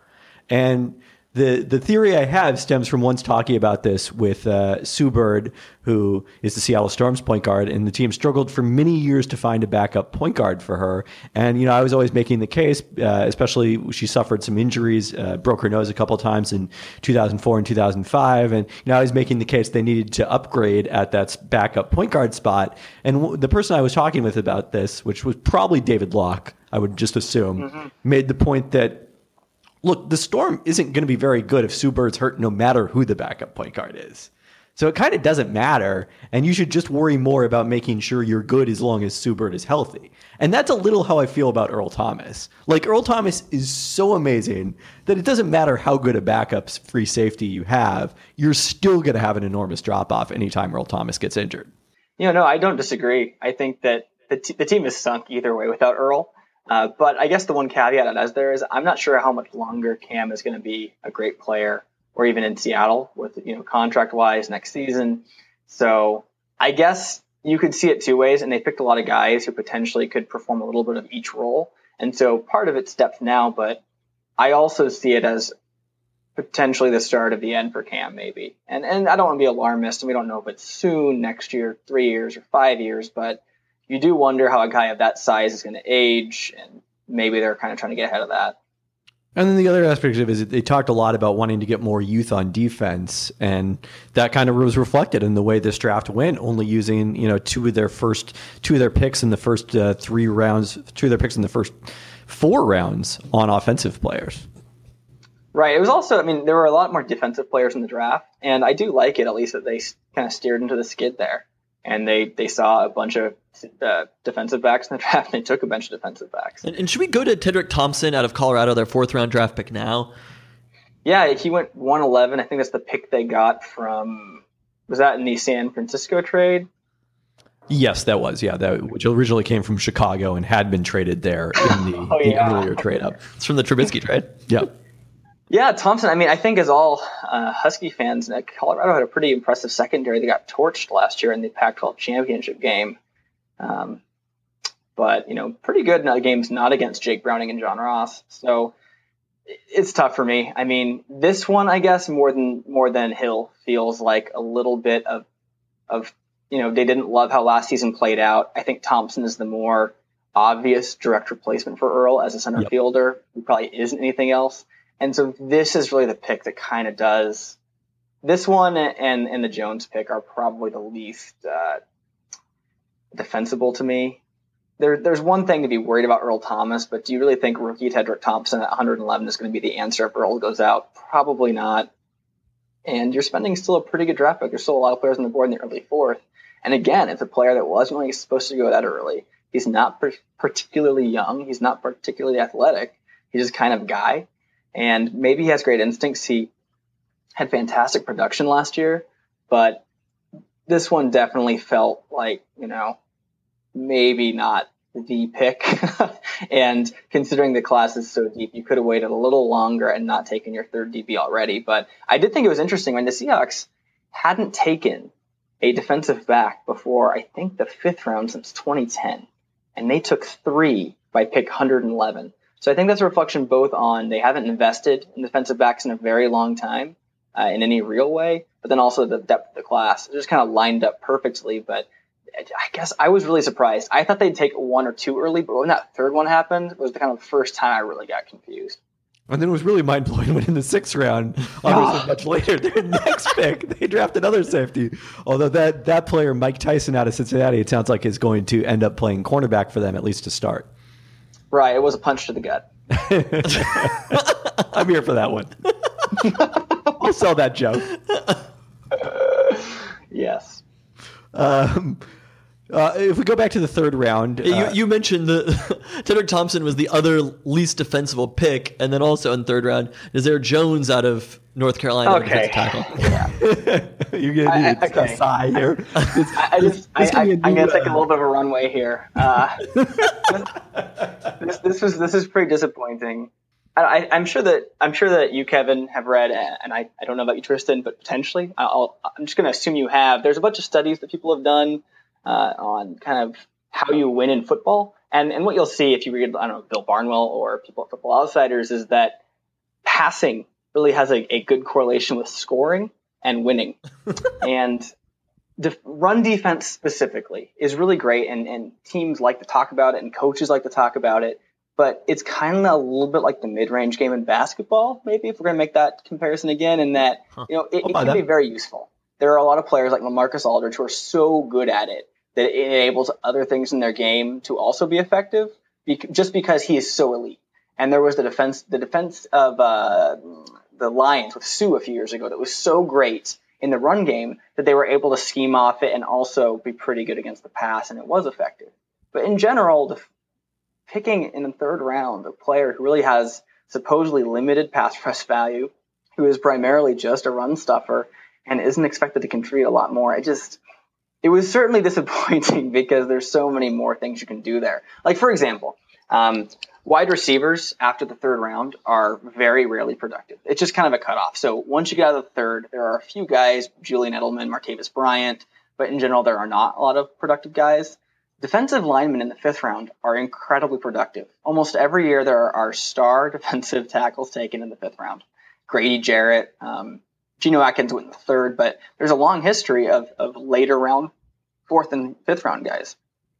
And the theory I have stems from once talking about this with Sue Bird, who is the Seattle Storm's point guard, and the team struggled for many years to find a backup point guard for her. And, I was always making the case, especially she suffered some injuries, broke her nose a couple of times in 2004 and 2005. And, I was making the case they needed to upgrade at that backup point guard spot. And the person I was talking with about this, which was probably David Locke, I would just assume, made the point that, look, the Storm isn't going to be very good if Sue Bird's hurt no matter who the backup point guard is. So it kind of doesn't matter, and you should just worry more about making sure you're good as long as Sue Bird is healthy. And that's a little how I feel about Earl Thomas. Like, Earl Thomas is so amazing that it doesn't matter how good a backup free safety you have, you're still going to have an enormous drop-off anytime Earl Thomas gets injured. No, I don't disagree. I think that the team is sunk either way without Earl. But I guess the one caveat it has there is I'm not sure how much longer Cam is going to be a great player, or even in Seattle with, contract-wise next season. So I guess you could see it two ways, and they picked a lot of guys who potentially could perform a little bit of each role. And so part of it's depth now, but I also see it as potentially the start of the end for Cam, maybe. And I don't want to be alarmist, and we don't know if it's soon, next year, 3 years, or 5 years, but you do wonder how a guy of that size is going to age, and maybe they're kind of trying to get ahead of that. And then the other aspect of it is they talked a lot about wanting to get more youth on defense, and that kind of was reflected in the way this draft went, only using two of their picks in the first 3 rounds, 2 of their picks in the first 4 rounds on offensive players. Right. It was also, there were a lot more defensive players in the draft, and I do like it at least that they kind of steered into the skid there. And they saw a bunch of defensive backs in the draft, and they took a bunch of defensive backs. And should we go to Tedrick Thompson out of Colorado, their 4th-round draft pick now? Yeah, he went 111. I think that's the pick they got from, was that in the San Francisco trade? Yes, that was, which originally came from Chicago and had been traded there in the earlier trade up. It's from the Trubisky trade. Yeah. Yeah, Thompson, I think as all Husky fans, Colorado had a pretty impressive secondary. They got torched last year in the Pac-12 championship game. But, pretty good in games not against Jake Browning and John Ross. So it's tough for me. This one, I guess, more than Hill feels like a little bit of they didn't love how last season played out. I think Thompson is the more obvious direct replacement for Earl as a center fielder, who probably isn't anything else. And so this is really the pick that kind of does. This one and the Jones pick are probably the least defensible to me. There's one thing to be worried about Earl Thomas, but do you really think rookie Tedrick Thompson at 111 is going to be the answer if Earl goes out? Probably not. And you're spending still a pretty good draft pick. There's still a lot of players on the board in the early 4th. And again, it's a player that wasn't really supposed to go that early. He's not particularly young. He's not particularly athletic. He's just kind of a guy. And maybe he has great instincts. He had fantastic production last year, but this one definitely felt like, maybe not the pick. And considering the class is so deep, you could have waited a little longer and not taken your 3rd DB already. But I did think it was interesting when the Seahawks hadn't taken a defensive back before, I think, the 5th round since 2010. And they took 3 by pick 111. So I think that's a reflection both on they haven't invested in defensive backs in a very long time in any real way, but then also the depth of the class. It just kind of lined up perfectly, but I guess I was really surprised. I thought they'd take 1 or 2 early, but when that 3rd one happened, it was the kind of first time I really got confused. And then it was really mind-blowing when in the 6th round, obviously much later, their next pick, they draft another safety. Although that player, Mike Tyson out of Cincinnati, it sounds like is going to end up playing cornerback for them, at least to start. Right, it was a punch to the gut. I'm here for that one. I'll sell that joke. Yes. If we go back to the 3rd round, You mentioned that Tedrick Thompson was the other least defensible pick, and then also in 3rd round, Nazir Jones out of North Carolina, Okay. defensive tackle. you're gonna need a sigh here. I'm going to take a little bit of a runway here. This is pretty disappointing. I'm sure that you, Kevin, have read, and I don't know about you, Tristan, but potentially, I'm just going to assume you have. There's a bunch of studies that people have done on kind of how you win in football, and what you'll see if you read, I don't know, Bill Barnwell or people at Football Outsiders, is that passing really has a good correlation with scoring and winning, and run defense specifically is really great, and teams like to talk about it, and coaches like to talk about it. But it's kind of a little bit like the mid-range game in basketball, maybe, if we're going to make that comparison again, in that it can be very useful. There are a lot of players like LaMarcus Aldridge who are so good at it that it enables other things in their game to also be effective, just because he is so elite. And there was the defense of the Lions with Sue a few years ago that was so great in the run game that they were able to scheme off it and also be pretty good against the pass, and it was effective. But in general, picking in the 3rd round a player who really has supposedly limited pass rush value, who is primarily just a run stuffer and isn't expected to contribute a lot more, it was certainly disappointing because there's so many more things you can do there. Like, for example, wide receivers after the 3rd round are very rarely productive. It's just kind of a cutoff. So once you get out of the 3rd, there are a few guys, Julian Edelman, Martavis Bryant, but in general, there are not a lot of productive guys. Defensive linemen in the 5th round are incredibly productive. Almost every year, there are star defensive tackles taken in the 5th round. Grady Jarrett, Geno Atkins went in the 3rd, but there's a long history of later round 4th and 5th round guys.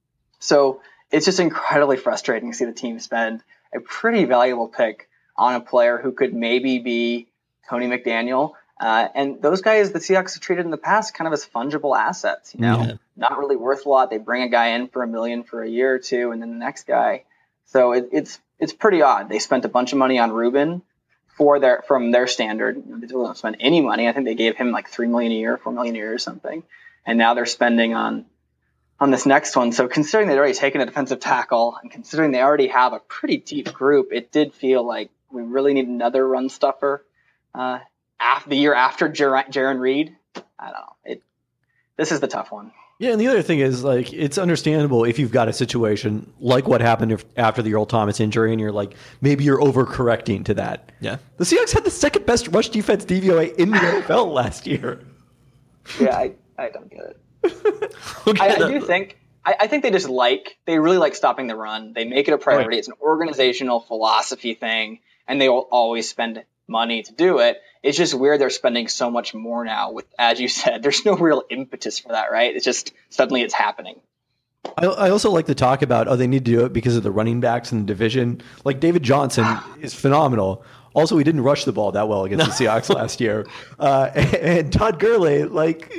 So it's just incredibly frustrating to see the team spend a pretty valuable pick on a player who could maybe be Tony McDaniel. And those guys the Seahawks have treated in the past kind of as fungible assets, not really worth a lot. They bring a guy in for $1 million for a year or two, and then the next guy. So it's pretty odd. They spent a bunch of money on Rubin from their standard. They didn't spend any money. I think they gave him like $3 million a year, $4 million a year or something. And now they're spending on this next one. So considering they'd already taken a defensive tackle and considering they already have a pretty deep group, it did feel like we really need another run stuffer. The year after Jaron Reed, I don't know. This is the tough one. Yeah, and the other thing is, like, it's understandable if you've got a situation like what happened after the Earl Thomas injury, and you're like, maybe you're overcorrecting to that. Yeah. The Seahawks had the 2nd best rush defense DVOA in the NFL last year. Yeah, I don't get it. I think they really like stopping the run. They make it a priority. Right. It's an organizational philosophy thing, and they will always spend money to do it. It's just weird they're spending so much more now with, as you said, there's no real impetus for that, right? It's just suddenly it's happening. I also like to talk about, they need to do it because of the running backs in the division. Like, David Johnson is phenomenal. Also, he didn't rush the ball that well against the Seahawks last year. And Todd Gurley, like,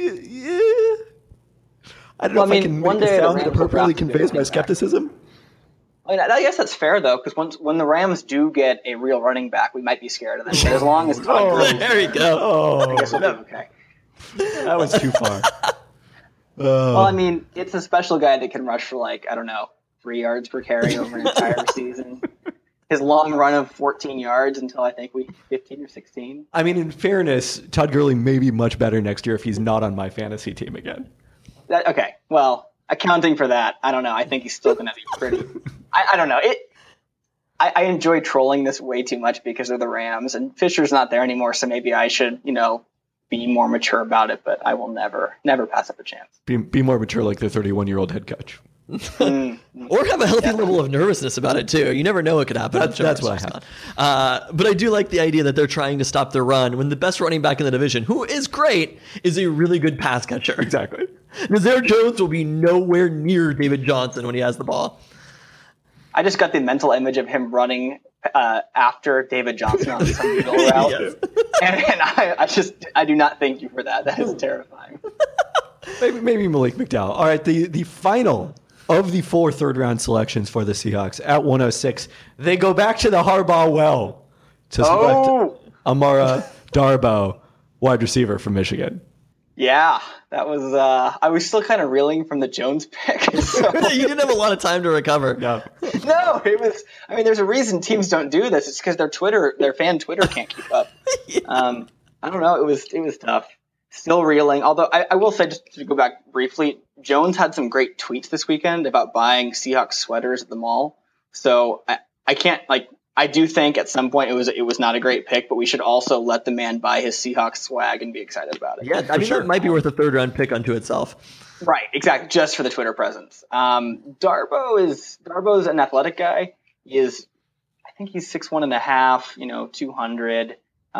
I don't know if I can make a sound that appropriately conveys my skepticism. I guess that's fair, though, because when the Rams do get a real running back, we might be scared of them. But as long as Todd Gurley, there you go. I guess we'll be okay. That was too far. Well, I mean, it's a special guy that can rush for 3 yards per carry over an entire season. His long run of 14 yards until I think week 15 or 16. I mean, in fairness, Todd Gurley may be much better next year if he's not on my fantasy team again. Okay, well, accounting for that, I don't know. I think he's still going to be pretty. I don't know. I enjoy trolling this way too much because of the Rams, and Fisher's not there anymore, so maybe I should, be more mature about it. But I will never pass up a chance. Be more mature like the 31-year-old head coach. Or have a healthy level of nervousness about it too. You never know what could happen. That's what I have. But I do like the idea that they're trying to stop the run when the best running back in the division, who is great, is a really good pass catcher. Exactly. Nazir Jones will be nowhere near David Johnson when he has the ball. I just got the mental image of him running after David Johnson on some middle route. Yes. And I do not thank you for that. That is terrifying. Maybe Malik McDowell. All right, the final of the 4 third-round selections for the Seahawks at 106. They go back to the Harbaugh well to select Amara Darboh, wide receiver from Michigan. Yeah, that was. I was still kind of reeling from the Jones pick. So. You didn't have a lot of time to recover. No, it was. I mean, there's a reason teams don't do this. It's because their fan Twitter can't keep up. Yeah. I don't know. It was tough. Still reeling. Although I will say, just to go back briefly, Jones had some great tweets this weekend about buying Seahawks sweaters at the mall. So I can't I do think at some point it was not a great pick, but we should also let the man buy his Seahawks swag and be excited about it. Yeah, I mean, that might be worth a third-round pick unto itself. Right, exactly, just for the Twitter presence. Darbo's an athletic guy. I think he's 6'1.5", 200,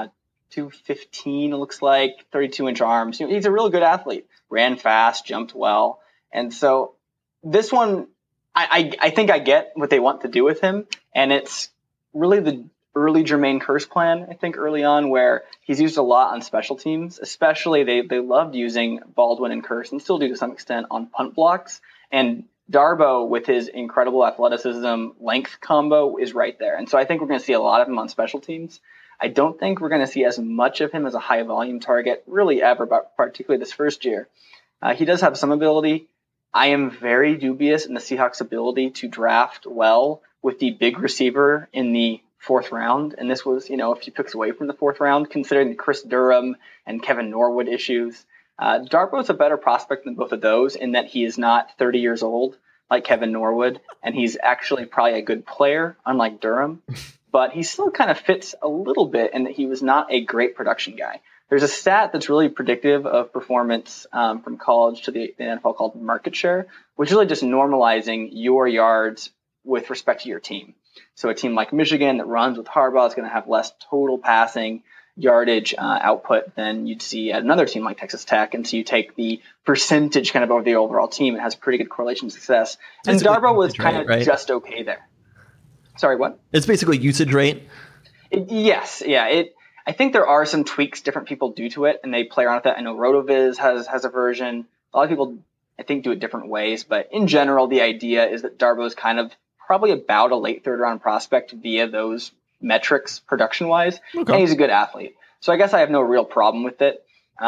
215 it looks like, 32-inch arms. He's a real good athlete. Ran fast, jumped well, and so this one, I think I get what they want to do with him, and it's really the early Jermaine Kearse plan, I think, early on, where he's used a lot on special teams. Especially, they loved using Baldwin and Kearse, and still do to some extent, on punt blocks. And Darboh, with his incredible athleticism, length combo, is right there. And so I think we're going to see a lot of him on special teams. I don't think we're going to see as much of him as a high-volume target, really ever, but particularly this first year. He does have some ability. I am very dubious in the Seahawks' ability to draft well with the big receiver in the 4th round. And this was, a few picks away from the 4th round, considering the Chris Durham and Kevin Norwood issues. Darboh is a better prospect than both of those in that he is not 30 years old like Kevin Norwood, and he's actually probably a good player, unlike Durham. But he still kind of fits a little bit in that he was not a great production guy. There's a stat that's really predictive of performance from college to the NFL called market share, which is really just normalizing your yards with respect to your team. So a team like Michigan that runs with Harbaugh is going to have less total passing yardage output than you'd see at another team like Texas Tech. And so you take the percentage kind of over the overall team. It has pretty good correlation to success. And Darboh was kind of just okay there. Sorry, what? It's basically usage rate. Yes. Yeah. I think there are some tweaks different people do to it, and they play around with that. I know RotoViz has a version. A lot of people, I think, do it different ways. But in general, the idea is that Darboh is kind of probably about a late 3rd-round prospect via those metrics production-wise, okay. And he's a good athlete. So I guess I have no real problem with it.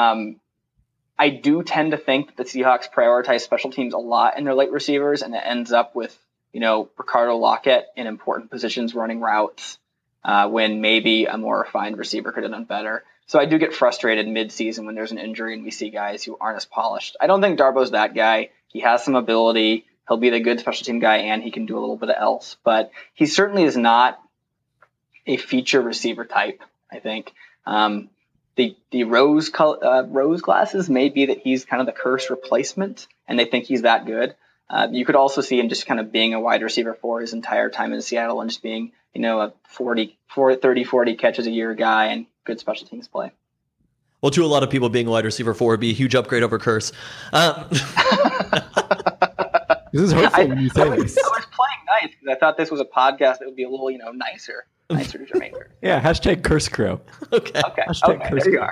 I do tend to think that the Seahawks prioritize special teams a lot in their late receivers, and it ends up with, Ricardo Lockett in important positions running routes when maybe a more refined receiver could have done better. So I do get frustrated mid-season when there's an injury and we see guys who aren't as polished. I don't think Darboh's that guy. He has some ability. He'll be the good special team guy, and he can do a little bit of else. But he certainly is not a feature receiver type, I think. The rose glasses may be that he's kind of the Kearse replacement, and they think he's that good. You could also see him just kind of being a wide receiver for his entire time in Seattle and just being, a 30-40 catches a year guy and good special teams play. Well, to a lot of people, being a wide receiver 4 would be a huge upgrade over Kearse. This is hurtful when you say this. I was playing nice because I thought this was a podcast that would be a little, nicer to Jermaine Kearse. Yeah, hashtag Kearse Crew. Okay. Hashtag Kearse there you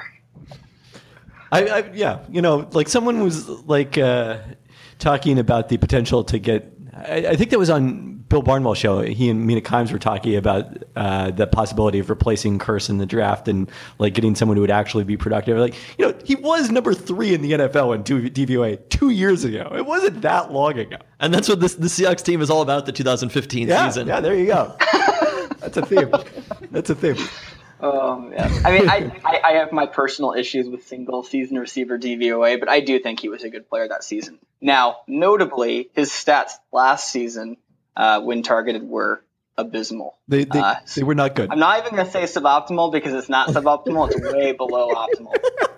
are. Like someone was talking about the potential to get. I think that was on Bill Barnwell's show. He and Mina Kimes were talking about the possibility of replacing Kearse in the draft and getting someone who would actually be productive. He was number 3 in the NFL in DVOA 2 years ago. It wasn't that long ago. And that's what the Seahawks team is all about, the 2015 season. Yeah, there you go. That's a theme. Yeah. I mean, I have my personal issues with single season receiver DVOA, but I do think he was a good player that season. Now, notably, his stats last season when targeted were abysmal. They were not good. I'm not even going to say suboptimal because it's not suboptimal. It's way below optimal.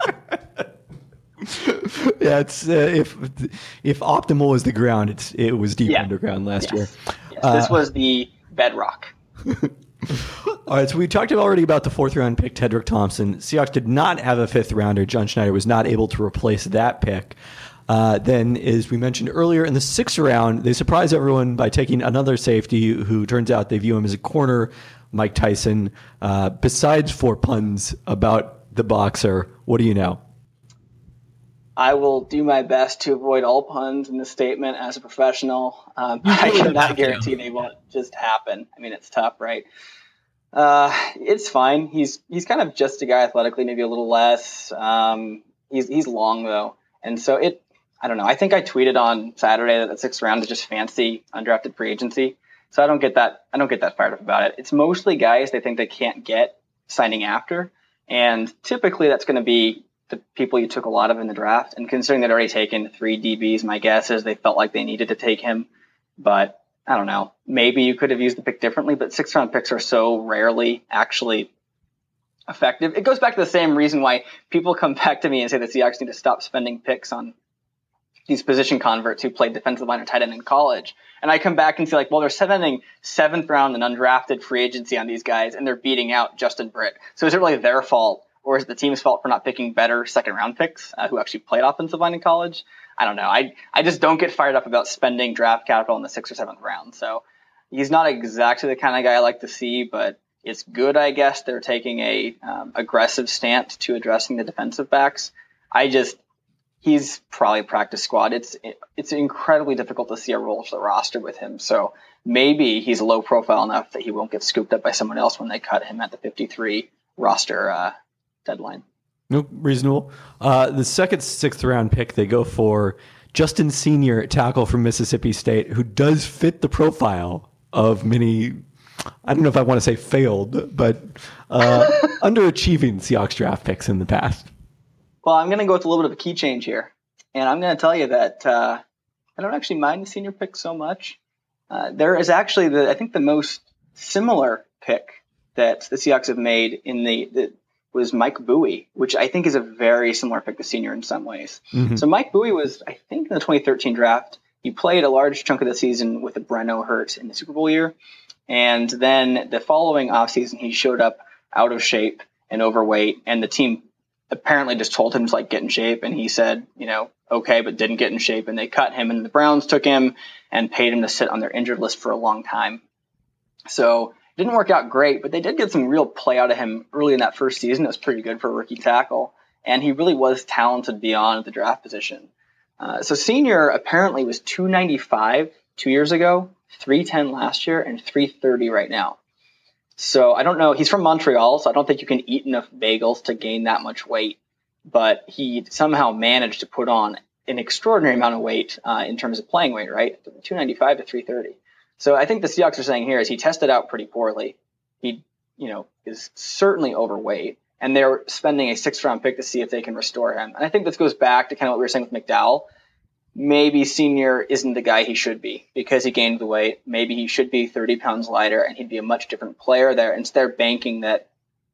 Yeah, it's if optimal is the ground, it was deep underground last year. Yes, this was the bedrock. All right, so we talked already about the 4th-round pick, Tedrick Thompson. Seahawks did not have a 5th rounder. John Schneider was not able to replace that pick. Then, as we mentioned earlier, in the 6th round, they surprise everyone by taking another safety who turns out they view him as a corner, Mike Tyson. Besides 4 puns about the boxer, what do you know? I will do my best to avoid all puns in this statement as a professional. I cannot guarantee they won't just happen. I mean, it's tough, right? It's fine. He's kind of just a guy athletically, maybe a little less. He's long though, and so I don't know. I think I tweeted on Saturday that the 6th round is just fancy undrafted free agency. So I don't get that fired up about it. It's mostly guys they think they can't get signing after, and typically that's going to be the people you took a lot of in the draft. And considering they'd already taken 3 DBs, my guess is they felt like they needed to take him. But I don't know. Maybe you could have used the pick differently, but 6th round picks are so rarely actually effective. It goes back to the same reason why people come back to me and say the Seahawks need to stop spending picks on these position converts who played defensive line or tight end in college. And I come back and say, like, well, they're spending 7th round and undrafted free agency on these guys, and they're beating out Justin Britt. So is it really their fault, or is it the team's fault for not picking better 2nd round picks who actually played offensive line in college? I don't know. I just don't get fired up about spending draft capital in the 6th or 7th round. So he's not exactly the kind of guy I like to see, but it's good, I guess. They're taking a aggressive stance to addressing the defensive backs. He's probably practice squad. It's incredibly difficult to see a role for the roster with him. So maybe he's low profile enough that he won't get scooped up by someone else when they cut him at the 53 roster deadline. Nope, reasonable. The 2nd, 6th round pick, they go for Justin Senior, tackle from Mississippi State, who does fit the profile of many, I don't know if I want to say failed, but underachieving Seahawks draft picks in the past. Well, I'm going to go with a little bit of a key change here. And I'm going to tell you that I don't actually mind the Senior pick so much. There is actually, I think the most similar pick that the Seahawks have made was Mike Bowie, which I think is a very similar pick to Senior in some ways. Mm-hmm. So Mike Bowie was, I think, in the 2013 draft. He played a large chunk of the season with the Breno hurt in the Super Bowl year. And then the following offseason, he showed up out of shape and overweight, and the team apparently just told him to get in shape, and he said, okay, but didn't get in shape, and they cut him, and the Browns took him and paid him to sit on their injured list for a long time. So it didn't work out great, but they did get some real play out of him early in that first season. It was pretty good for a rookie tackle, and he really was talented beyond the draft position. So Senior apparently was 295 2 years ago, 310 last year, and 330 right now. So I don't know. He's from Montreal, so I don't think you can eat enough bagels to gain that much weight. But he somehow managed to put on an extraordinary amount of weight in terms of playing weight, right? 295 to 330. So I think the Seahawks are saying here is he tested out pretty poorly. He, is certainly overweight, and they're spending a 6th round pick to see if they can restore him. And I think this goes back to kind of what we were saying with McDowell. Maybe Senior isn't the guy he should be because he gained the weight. Maybe he should be 30 pounds lighter and he'd be a much different player there. Instead, they're banking that,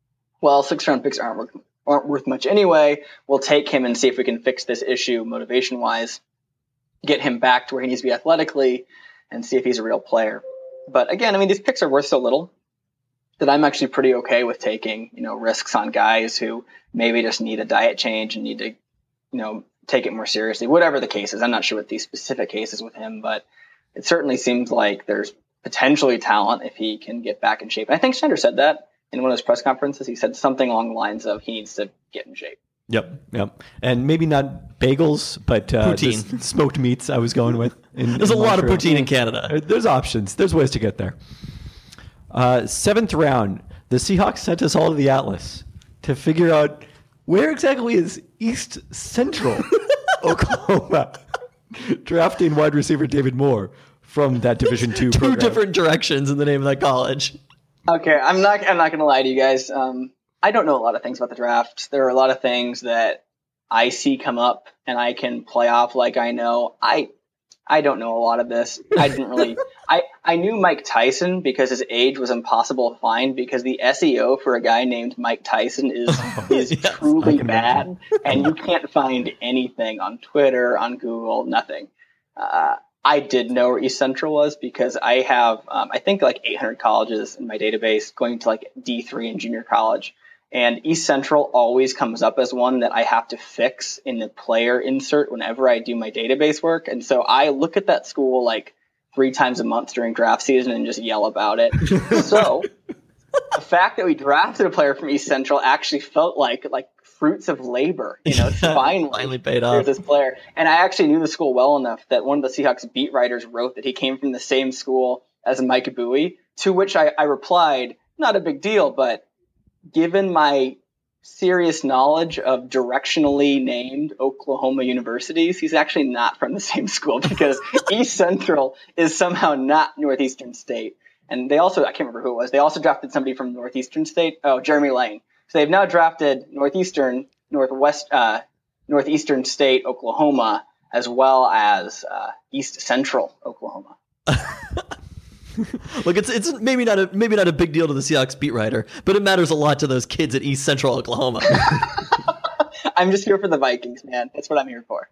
6th round picks aren't worth much anyway. We'll take him and see if we can fix this issue motivation wise, get him back to where he needs to be athletically, and see if he's a real player. But again, these picks are worth so little that I'm actually pretty okay with taking, risks on guys who maybe just need a diet change and need to, take it more seriously, whatever the case is. I'm not sure what these specific cases with him, but it certainly seems like there's potentially talent if he can get back in shape. And I think Snyder said that in one of his press conferences. He said something along the lines of he needs to get in shape. Yep. And maybe not bagels, but poutine. Smoked meats I was going with. There's a lot of poutine in Canada. There's options. There's ways to get there. 7th round, the Seahawks sent us all to the Atlas to figure out where exactly is East Central Oklahoma, drafting wide receiver David Moore from that Division II program. 2 different directions in the name of that college. Okay, I'm not going to lie to you guys. I don't know a lot of things about the draft. There are a lot of things that I see come up and I can play off like I know. I don't know a lot of this. I didn't really. I knew Mike Tyson because his age was impossible to find because the SEO for a guy named Mike Tyson is truly bad, and you can't find anything on Twitter, on Google, nothing. I did know where East Central was because I have, I think 800 colleges in my database going to D3 in junior college. And East Central always comes up as one that I have to fix in the player insert whenever I do my database work. And so I look at that school like 3 times a month during draft season and just yell about it. So the fact that we drafted a player from East Central actually felt like fruits of labor, finally paid off. This player. And I actually knew the school well enough that one of the Seahawks beat writers wrote that he came from the same school as Micah Bowie, to which I replied, not a big deal, but given my serious knowledge of directionally named Oklahoma universities, he's actually not from the same school because East Central is somehow not Northeastern State. And they also, I can't remember who it was, they also drafted somebody from Northeastern State. Oh, Jeremy Lane. So they've now drafted Northeastern State, Oklahoma, as well as East Central, Oklahoma. Look, it's maybe not a big deal to the Seahawks beat writer, but it matters a lot to those kids at East Central Oklahoma. I'm just here for the Vikings, man. That's what I'm here for.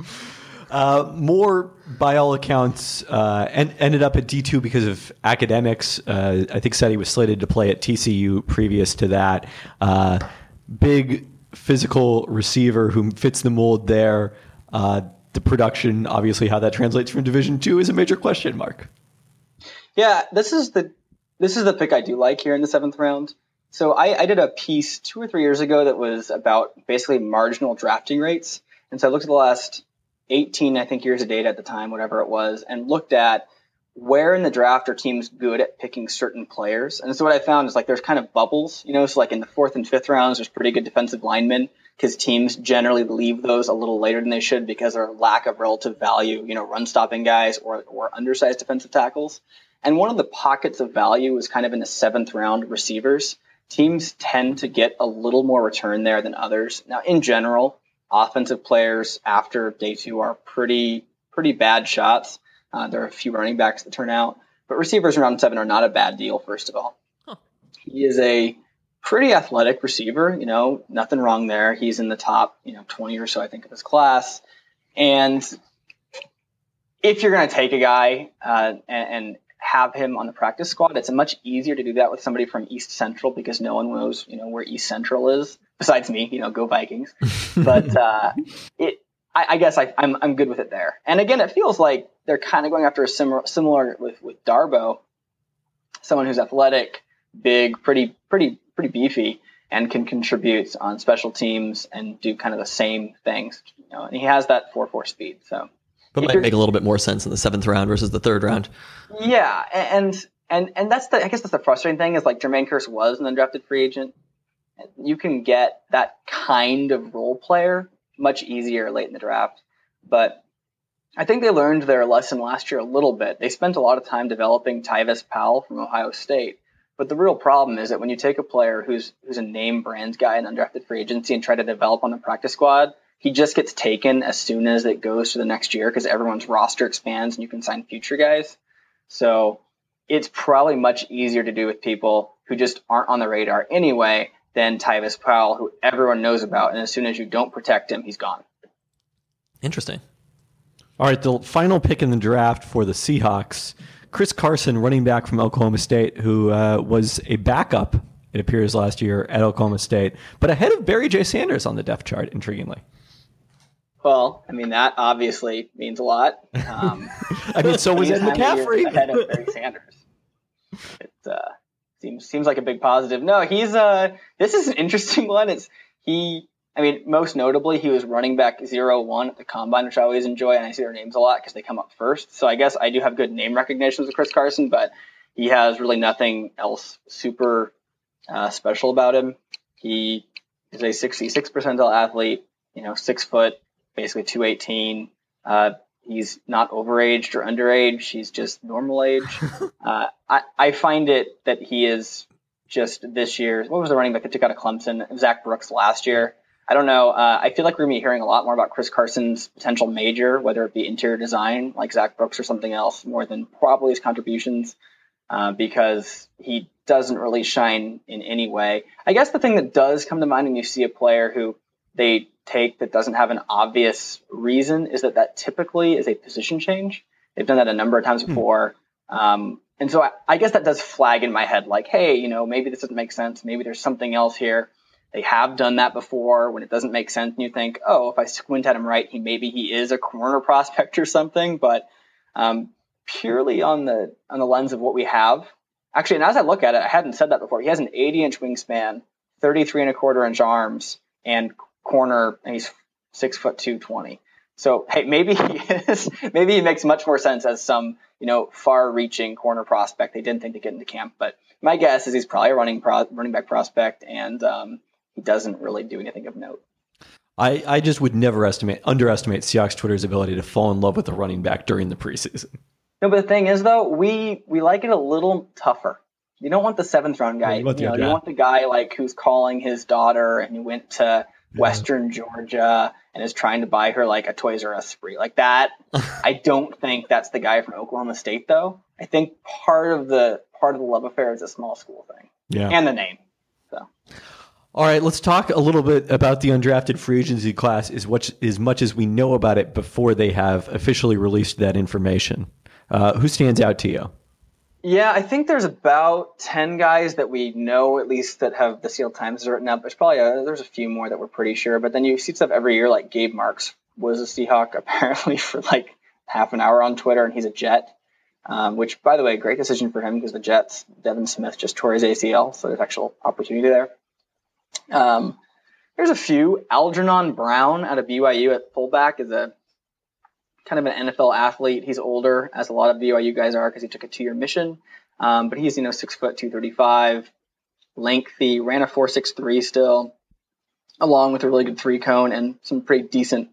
Moore, by all accounts, ended up at D2 because of academics. I think said he was slated to play at TCU previous to that. Big physical receiver who fits the mold there. The production, obviously, how that translates from Division II is a major question mark. Yeah, this is the pick I do like here in the 7th round. So I did a piece 2 or 3 years ago that was about basically marginal drafting rates. And so I looked at the last 18, I think, years of data at the time, whatever it was, and looked at where in the draft are teams good at picking certain players. And so what I found is there's kind of bubbles, so like in the 4th and 5th rounds, there's pretty good defensive linemen because teams generally leave those a little later than they should because of their lack of relative value, run stopping guys or undersized defensive tackles. And one of the pockets of value is kind of in the 7th round receivers. Teams tend to get a little more return there than others. Now, in general, offensive players after day 2 are pretty bad shots. There are a few running backs that turn out, but receivers in round 7 are not a bad deal, first of all. Huh. He is a pretty athletic receiver, nothing wrong there. He's in the top, 20 or so, I think, of his class. And if you're going to take a guy and have him on the practice squad, it's much easier to do that with somebody from East Central because no one knows, where East Central is besides me, go Vikings. But I guess I'm good with it there. And again, it feels like they're kind of going after a similar with Darboh, someone who's athletic, big, pretty beefy, and can contribute on special teams and do kind of the same things. And he has that 4.4 speed. So. But might make a little bit more sense in the 7th round versus the 3rd round. Yeah, and that's I guess that's the frustrating thing is Jermaine Kearse was an undrafted free agent. You can get that kind of role player much easier late in the draft. But I think they learned their lesson last year a little bit. They spent a lot of time developing Tyvis Powell from Ohio State. But the real problem is that when you take a player who's a name brand guy in undrafted free agency and try to develop on the practice squad, he just gets taken as soon as it goes to the next year because everyone's roster expands and you can sign future guys. So it's probably much easier to do with people who just aren't on the radar anyway than Tyvis Powell, who everyone knows about. And as soon as you don't protect him, he's gone. Interesting. All right, the final pick in the draft for the Seahawks, Chris Carson, running back from Oklahoma State, who was a backup, it appears, last year at Oklahoma State, but ahead of Barry J. Sanders on the depth chart, intriguingly. Well, that obviously means a lot. So was Ed McCaffrey. Ahead of Barry Sanders. It seems like a big positive. No, he's this is an interesting one. Most notably, he was running back 0-1 at the Combine, which I always enjoy, and I see their names a lot because they come up first. So I guess I do have good name recognition with Chris Carson, but he has really nothing else super special about him. He is a 66 percentile athlete, 6 foot, basically 218. He's not overaged or underage. He's just normal age. I find it that he is just this year. What was the running back that took out of Clemson? Zach Brooks last year. I don't know. I feel like we're going to be hearing a lot more about Chris Carson's potential major, whether it be interior design like Zach Brooks or something else, more than probably his contributions, because he doesn't really shine in any way. I guess the thing that does come to mind when you see a player who they take that doesn't have an obvious reason is that typically is a position change. They've done that a number of times before. And so I guess that does flag in my head like, hey, maybe this doesn't make sense. Maybe there's something else here. They have done that before when it doesn't make sense, and you think, oh, if I squint at him right, maybe he is a corner prospect or something. But purely on the lens of what we have, actually, and as I look at it, I hadn't said that before. He has an 80-inch wingspan, 33.25-inch arms, and corner, and he's 6'2", 220. So hey, maybe he makes much more sense as some far-reaching corner prospect they didn't think to get into camp. But my guess is he's probably a running back prospect, and he doesn't really do anything of note. I just would never underestimate Seahawks Twitter's ability to fall in love with a running back during the preseason. No, but the thing is, though, we like it a little tougher. You don't want the 7th round guy. You want the guy like who's calling his daughter and he went to Western Georgia and is trying to buy her like a Toys R Us spree like that. I don't think that's the guy from Oklahoma State, though. I think part of the love affair is a small school thing, and the name. So. All right, let's talk a little bit about the undrafted free agency class as much as we know about it before they have officially released that information. Who stands out to you? Yeah, I think there's about 10 guys that we know, at least that have the Seattle Times written up. There's a few more that we're pretty sure, but then you see stuff every year like Gabe Marks was a Seahawk apparently for like half an hour on Twitter, and he's a Jet, which, by the way, great decision for him because the Jets, Devin Smith just tore his ACL, so there's actual opportunity there. There's a few. Algernon Brown out of BYU at fullback is a kind of an NFL athlete. He's older, as a lot of BYU guys are, because he took a 2-year mission. But he's 6 foot 235, lengthy, ran a 4.63 still, along with a really good 3-cone and some pretty decent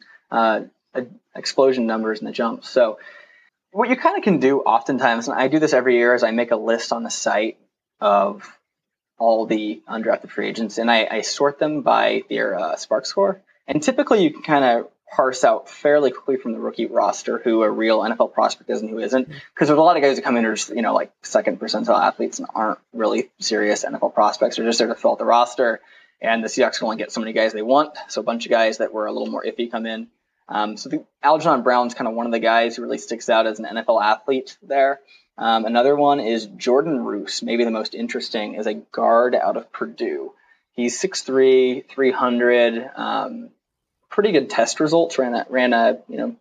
explosion numbers in the jump. So what you kind of can do oftentimes, and I do this every year, is I make a list on the site of all the undrafted free agents, and I sort them by their Spark score. And typically you can kind of parse out fairly quickly from the rookie roster who a real NFL prospect is and who isn't, because there's a lot of guys who come in who are just, like second percentile athletes and aren't really serious NFL prospects. They're just there to fill out the roster, and the Seahawks can only get so many guys they want, so a bunch of guys that were a little more iffy come in. So I think Algernon Brown's kind of one of the guys who really sticks out as an NFL athlete there. Another one is Jordan Roos, maybe the most interesting, is a guard out of Purdue. He's 6'3", 300, pretty good test results, ran a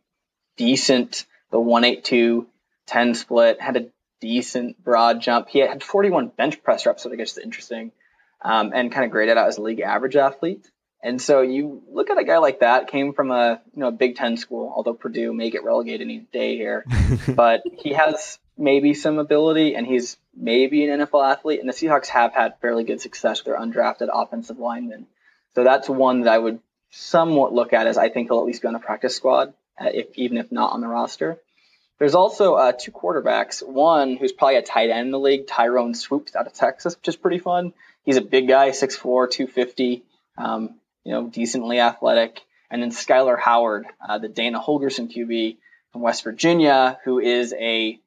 decent, the 1.82 10 split, had a decent broad jump. He had 41 bench press reps, so I guess it's interesting, and kind of graded out as a league average athlete. And so you look at a guy like that, came from a Big Ten school, although Purdue may get relegated any day here, but he has maybe some ability, and he's maybe an NFL athlete, and the Seahawks have had fairly good success with their undrafted offensive linemen. So that's one that I would somewhat look at as I think he'll at least be on the practice squad, even if not on the roster. There's also 2 quarterbacks, one who's probably a tight end in the league, Tyrone Swoops out of Texas, which is pretty fun. He's a big guy, 6'4", 250, decently athletic. And then Skylar Howard, the Dana Holgorsen QB from West Virginia, who is a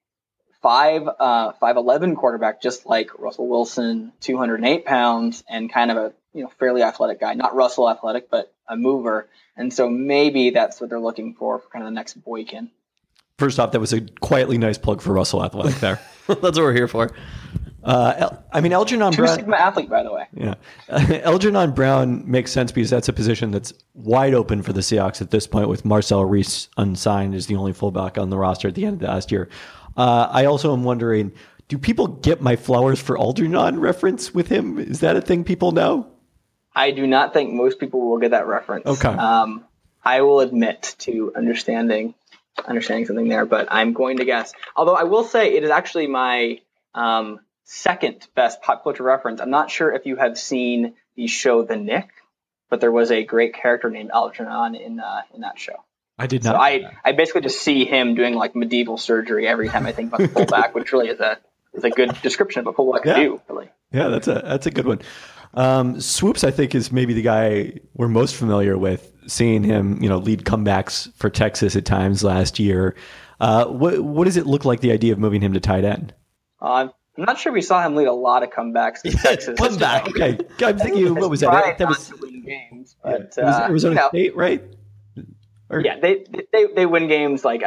5'11" quarterback, just like Russell Wilson, 208 pounds, and kind of a fairly athletic guy. Not Russell athletic, but a mover. And so maybe that's what they're looking for kind of the next Boykin. First off, that was a quietly nice plug for Russell Athletic there. That's what we're here for. Algernon Brown. Sigma athlete, by the way. Yeah. Algernon Brown makes sense because that's a position that's wide open for the Seahawks at this point, with Marcel Reese unsigned as the only fullback on the roster at the end of the last year. I also am wondering, do people get my flowers for Algernon reference with him? Is that a thing people know? I do not think most people will get that reference. Okay. I will admit to understanding something there, but I'm going to guess. Although I will say it is actually my second best pop culture reference. I'm not sure if you have seen the show The Nick, but there was a great character named Algernon in that show. I did not. So I basically just see him doing like medieval surgery every time I think about the fullback, which really is a good description of what fullback can do. Really. Yeah, that's a good one. Swoops, I think, is maybe the guy we're most familiar with, seeing him, lead comebacks for Texas at times last year. What does it look like, the idea of moving him to tight end? I'm not sure we saw him lead a lot of comebacks in Texas. Comeback. Okay, I'm thinking, what was that? That was to win games, but it was Arizona State, right? Yeah, they win games like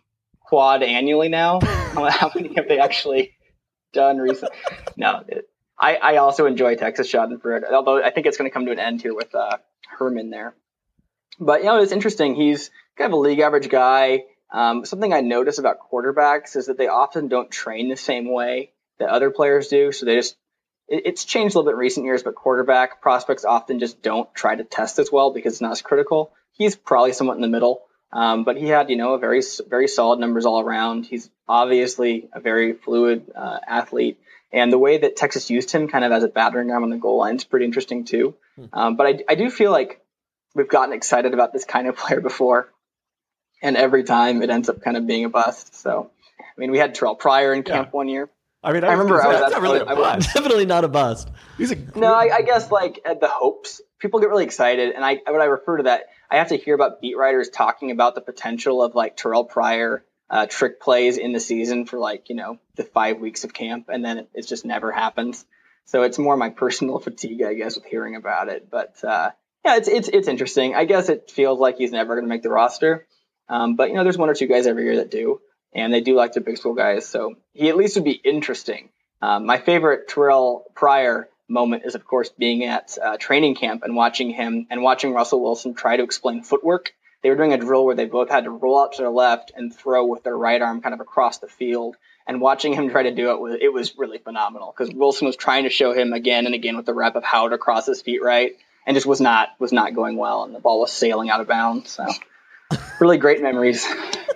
quad annually now. How many have they actually done recently? No, I also enjoy Texas Schadenfreude, although I think it's going to come to an end here with Herman there. But, it's interesting. He's kind of a league average guy. Something I notice about quarterbacks is that they often don't train the same way that other players do. So it's changed a little bit in recent years, but quarterback prospects often just don't try to test as well because it's not as critical. He's probably somewhat in the middle. But he had, a very, very solid numbers all around. He's obviously a very fluid athlete. And the way that Texas used him kind of as a battering ram on the goal line is pretty interesting too. But I do feel like we've gotten excited about this kind of player before. And every time it ends up kind of being a bust. So, we had Terrell Pryor in camp one year. I mean, I remember I was that's not really a bust. Definitely not a bust. I guess like at the hopes, people get really excited. And when I refer to that, I have to hear about beat writers talking about the potential of like Terrell Pryor trick plays in the season for like, the 5 weeks of camp. And then it just never happens. So it's more my personal fatigue, I guess, with hearing about it. But it's interesting. I guess it feels like he's never going to make the roster. But there's one or two guys every year that do, and they do like the big school guys. So he at least would be interesting. My favorite Terrell Pryor moment is, of course, being at training camp and watching him and watching Russell Wilson try to explain footwork. They were doing a drill where they both had to roll out to their left and throw with their right arm kind of across the field. And watching him try to do it was really phenomenal because Wilson was trying to show him again and again with the rep of how to cross his feet right, and just was not going well, and the ball was sailing out of bounds. So. Really great memories.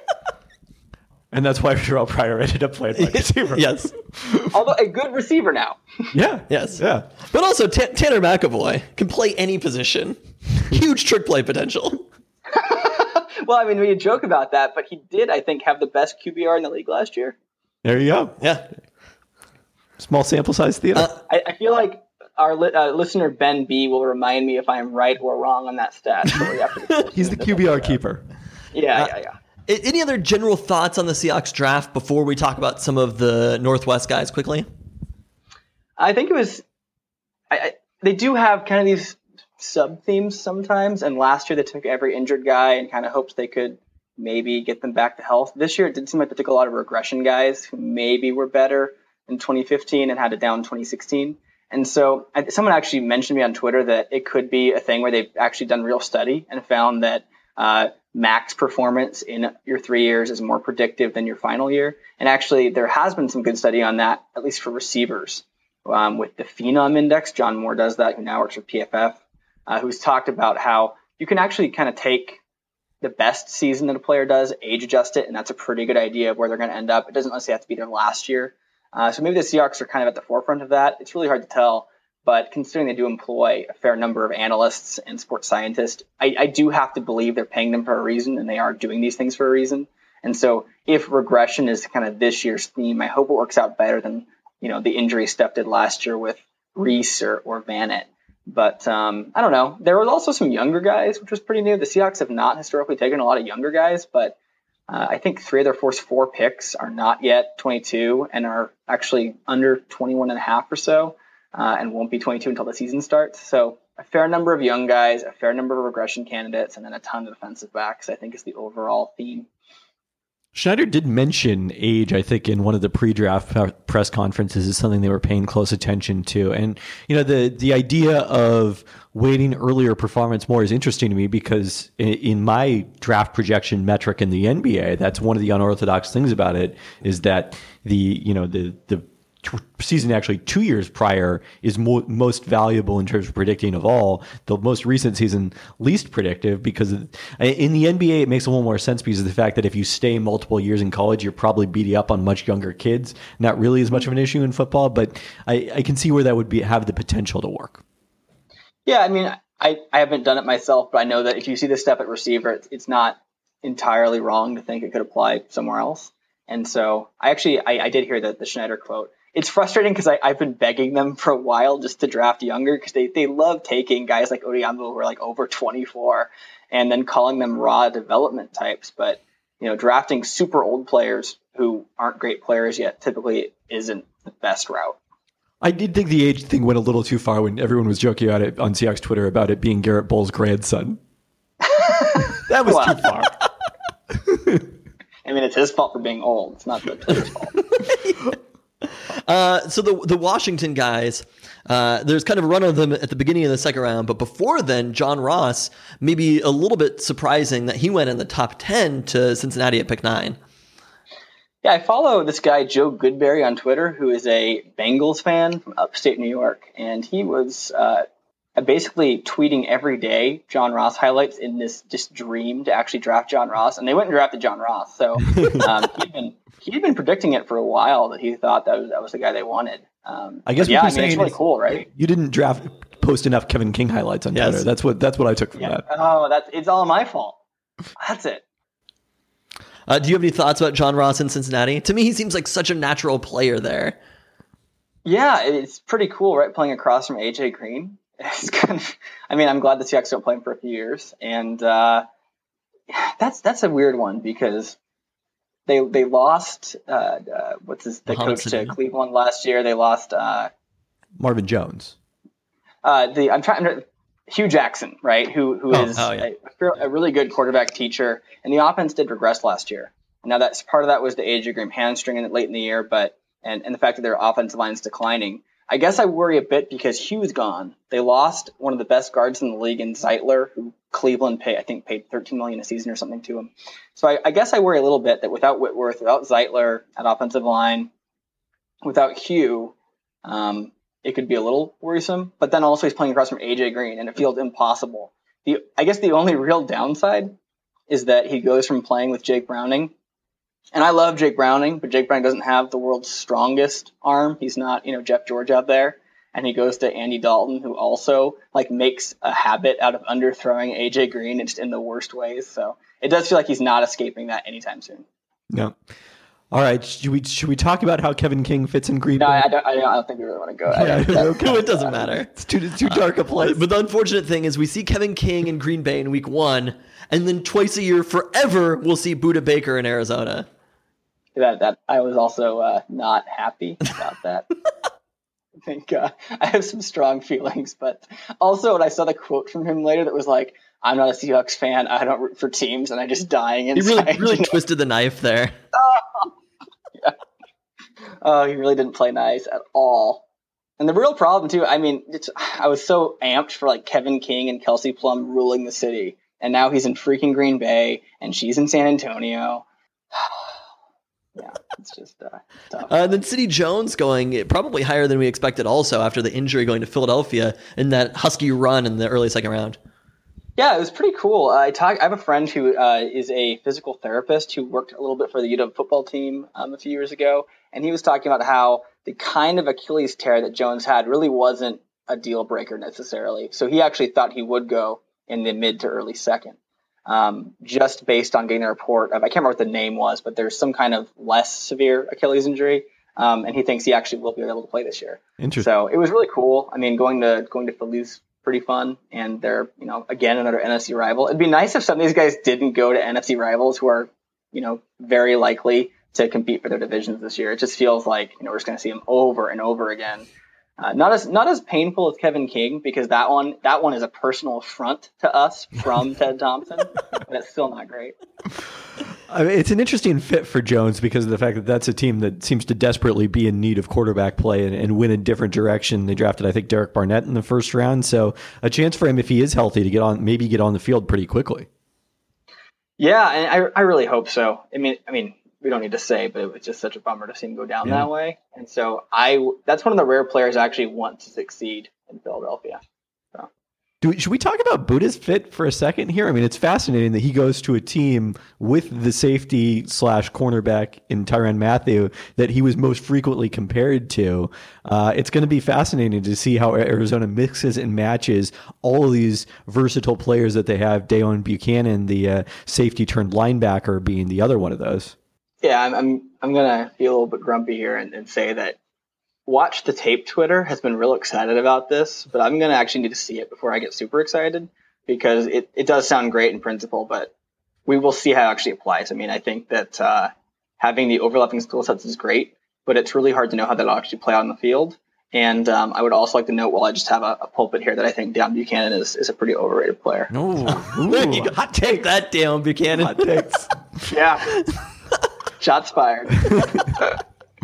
And that's why Terrell Pryor ended up playing wide receiver. Yes. Although a good receiver now. Yeah. Yes. Yeah. But also Tanner McAvoy can play any position. Huge trick play potential. Well, we joke about that, but he did, I think, have the best QBR in the league last year. There you go. Yeah. Small sample size theater. I feel like our listener Ben B will remind me if I'm right or wrong on that stat. He's the QBR keeper. Yeah. Any other general thoughts on the Seahawks draft before we talk about some of the Northwest guys quickly? I think it was. They do have kind of these sub themes sometimes, and last year they took every injured guy and kind of hoped they could maybe get them back to health. This year it did seem like they took a lot of regression guys who maybe were better in 2015 and had it down in 2016. And so someone actually mentioned me on Twitter that it could be a thing where they've actually done real study and found that max performance in your 3 years is more predictive than your final year. And actually, there has been some good study on that, at least for receivers. With the Phenom Index, John Moore does that, who now works for PFF, who's talked about how you can actually kind of take the best season that a player does, age adjust it, and that's a pretty good idea of where they're going to end up. It doesn't necessarily have to be their last year. So maybe the Seahawks are kind of at the forefront of that. It's really hard to tell, but considering they do employ a fair number of analysts and sports scientists, I do have to believe they're paying them for a reason, and they are doing these things for a reason. And so if regression is kind of this year's theme, I hope it works out better than, the injury stuff did last year with Reese or Vanett. But I don't know. There was also some younger guys, which was pretty new. The Seahawks have not historically taken a lot of younger guys, but I think 3 of their first 4 picks are not yet 22 and are actually under 21 and a half or so, and won't be 22 until the season starts. So a fair number of young guys, a fair number of regression candidates, and then a ton of defensive backs, I think, is the overall theme. Schneider did mention age, I think, in one of the pre-draft press conferences is something they were paying close attention to. And, the idea of weighting earlier performance more is interesting to me because in my draft projection metric in the NBA, that's one of the unorthodox things about it is that the season actually 2 years prior is most valuable in terms of predicting of all. The most recent season least predictive because in the NBA it makes a little more sense because of the fact that if you stay multiple years in college, you're probably beating up on much younger kids. Not really as much of an issue in football, but I can see where that would have the potential to work. Yeah, I haven't done it myself, but I know that if you see this stuff at receiver, it's not entirely wrong to think it could apply somewhere else. And so I did hear the Schneider quote. It's frustrating because I've been begging them for a while just to draft younger because they love taking guys like Odhiambo who are like over 24 and then calling them raw development types. But, drafting super old players who aren't great players yet typically isn't the best route. I did think the age thing went a little too far when everyone was joking about it on Seahawks Twitter about it being Garrett Bowles' grandson. That was too far. It's his fault for being old. It's not the player's fault. So the Washington guys, there's kind of a run of them at the beginning of the second round, but before then, John Ross, maybe a little bit surprising that he went in the top 10 to Cincinnati at pick 9. Yeah, I follow this guy, Joe Goodberry, on Twitter, who is a Bengals fan from upstate New York. And he was basically tweeting every day John Ross highlights in this just dream to actually draft John Ross. And they went and drafted John Ross. So he'd been predicting it for a while that he thought that was the guy they wanted. I guess it's really cool, right? You didn't post enough Kevin King highlights on Twitter. That's what I took from that. Oh, it's all my fault. That's it. Do you have any thoughts about John Ross in Cincinnati? To me, he seems like such a natural player there. Yeah, it's pretty cool, right? Playing across from AJ Green. It's kind of, I'm glad the Seahawks don't play him for a few years, and that's a weird one because they lost the coach to Cleveland last year. They lost Marvin Jones. Hugh Jackson, right? Who is a really good quarterback teacher, and the offense did regress last year. Now that's part of that was the AJ Green hamstring in it late in the year, and the fact that their offensive line is declining. I guess I worry a bit because Hugh's gone. They lost one of the best guards in the league in Zeitler, who Cleveland paid $13 million a season or something to him. So I guess I worry a little bit that without Whitworth, without Zeitler at offensive line, without Hugh, it could be a little worrisome, but then also he's playing across from AJ Green, and it feels impossible. I guess the only real downside is that he goes from playing with Jake Browning, and I love Jake Browning, but Jake Browning doesn't have the world's strongest arm. He's not, Jeff George out there, and he goes to Andy Dalton, who also makes a habit out of underthrowing AJ Green just in the worst ways. So it does feel like he's not escaping that anytime soon. No. All right, should we talk about how Kevin King fits in Green Bay? No, I don't think we really want to go. It doesn't matter. It's too dark a place. But the unfortunate thing is we see Kevin King in Green Bay in week 1, and then twice a year forever we'll see Budda Baker in Arizona. That I was also not happy about that. I think I have some strong feelings, but also when I saw the quote from him later that was like, "I'm not a Seahawks fan. I don't root for teams," and I just dying inside. He really twisted the knife there. Yeah. Oh, he really didn't play nice at all. And the real problem too, I was so amped for Kevin King and Kelsey Plum ruling the city, and now he's in freaking Green Bay and she's in San Antonio. Yeah, it's just tough. Then Sidney Jones going probably higher than we expected also after the injury going to Philadelphia in that Husky run in the early second round. Yeah, it was pretty cool. I have a friend who is a physical therapist who worked a little bit for the UW football team a few years ago, and he was talking about how the kind of Achilles tear that Jones had really wasn't a deal breaker necessarily. So he actually thought he would go in the mid to early second, just based on getting a report of, I can't remember what the name was, but there's some kind of less severe Achilles injury, and he thinks he actually will be able to play this year. Interesting. So it was really cool. Going to Philly's pretty fun, and they're again another NFC rival. It'd be nice if some of these guys didn't go to NFC rivals who are very likely to compete for their divisions this year. It just feels like we're just going to see them over and over again. Not as painful as Kevin King, because that one is a personal affront to us from Ted Thompson, but it's still not great. It's an interesting fit for Jones because of the fact that that's a team that seems to desperately be in need of quarterback play and win a different direction. They drafted, I think, Derek Barnett in the first round, so a chance for him, if he is healthy, to get on the field pretty quickly. Yeah, and I really hope so. I mean, we don't need to say, but it was just such a bummer to see him go down that way. And so that's one of the rare players I actually want to succeed in Philadelphia. So. Should we talk about Budda's fit for a second here? It's fascinating that he goes to a team with the safety / cornerback in Tyrann Mathieu that he was most frequently compared to. It's going to be fascinating to see how Arizona mixes and matches all of these versatile players that they have. Deone Bucannon, the safety turned linebacker, being the other one of those. Yeah, I'm gonna be a little bit grumpy here and say that Watch the Tape Twitter has been real excited about this, but I'm gonna actually need to see it before I get super excited, because it does sound great in principle, but we will see how it actually applies. I think that having the overlapping skill sets is great, but it's really hard to know how that'll actually play out on the field. And I would also like to note, while I just have a pulpit here, that I think Deone Bucannon is a pretty overrated player. Ooh, hot take that, Deone Bucannon. Hot takes. Yeah. Shots fired.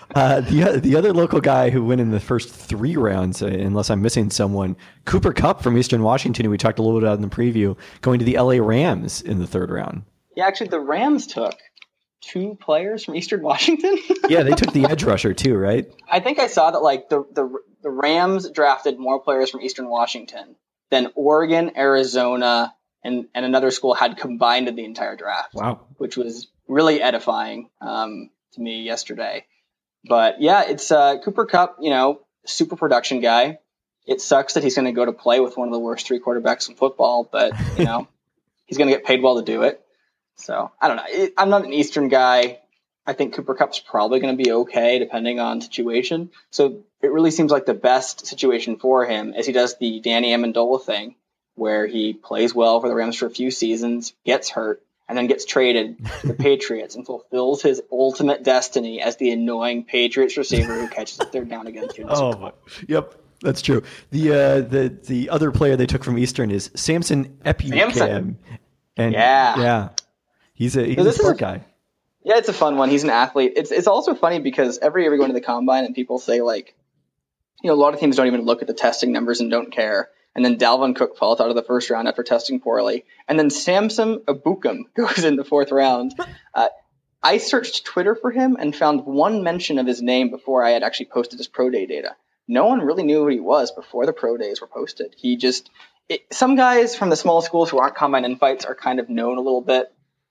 The other local guy who went in the first 3 rounds, unless I'm missing someone, Cooper Kupp from Eastern Washington, who we talked a little bit about in the preview, going to the LA Rams in the 3rd round. Yeah, actually, the Rams took 2 players from Eastern Washington. Yeah, they took the edge rusher too, right? I think I saw that like the Rams drafted more players from Eastern Washington than Oregon, Arizona, and another school had combined in the entire draft. Wow. Which was really edifying to me yesterday. But yeah, it's Cooper Kupp, super production guy. It sucks that he's going to go to play with one of the worst 3 quarterbacks in football, but he's going to get paid well to do it. So I don't know. I'm not an Eastern guy. I think Cooper Kupp's probably going to be okay depending on situation. So it really seems like the best situation for him is he does the Danny Amendola thing where he plays well for the Rams for a few seasons, gets hurt, and then gets traded to the Patriots and fulfills his ultimate destiny as the annoying Patriots receiver who catches a 3rd down against you. Yep. That's true. The other player they took from Eastern is Samson Ebukam. And yeah. He's a smart guy. Yeah, it's a fun one. He's an athlete. It's also funny because every year we go into the combine and people say like, a lot of teams don't even look at the testing numbers and don't care. And then Dalvin Cook falls out of the 1st round after testing poorly. And then Samson Ebukam goes in the 4th round. I searched Twitter for him and found 1 mention of his name before I had actually posted his pro day data. No one really knew who he was before the pro days were posted. Some guys from the small schools who aren't combine invites are kind of known a little bit.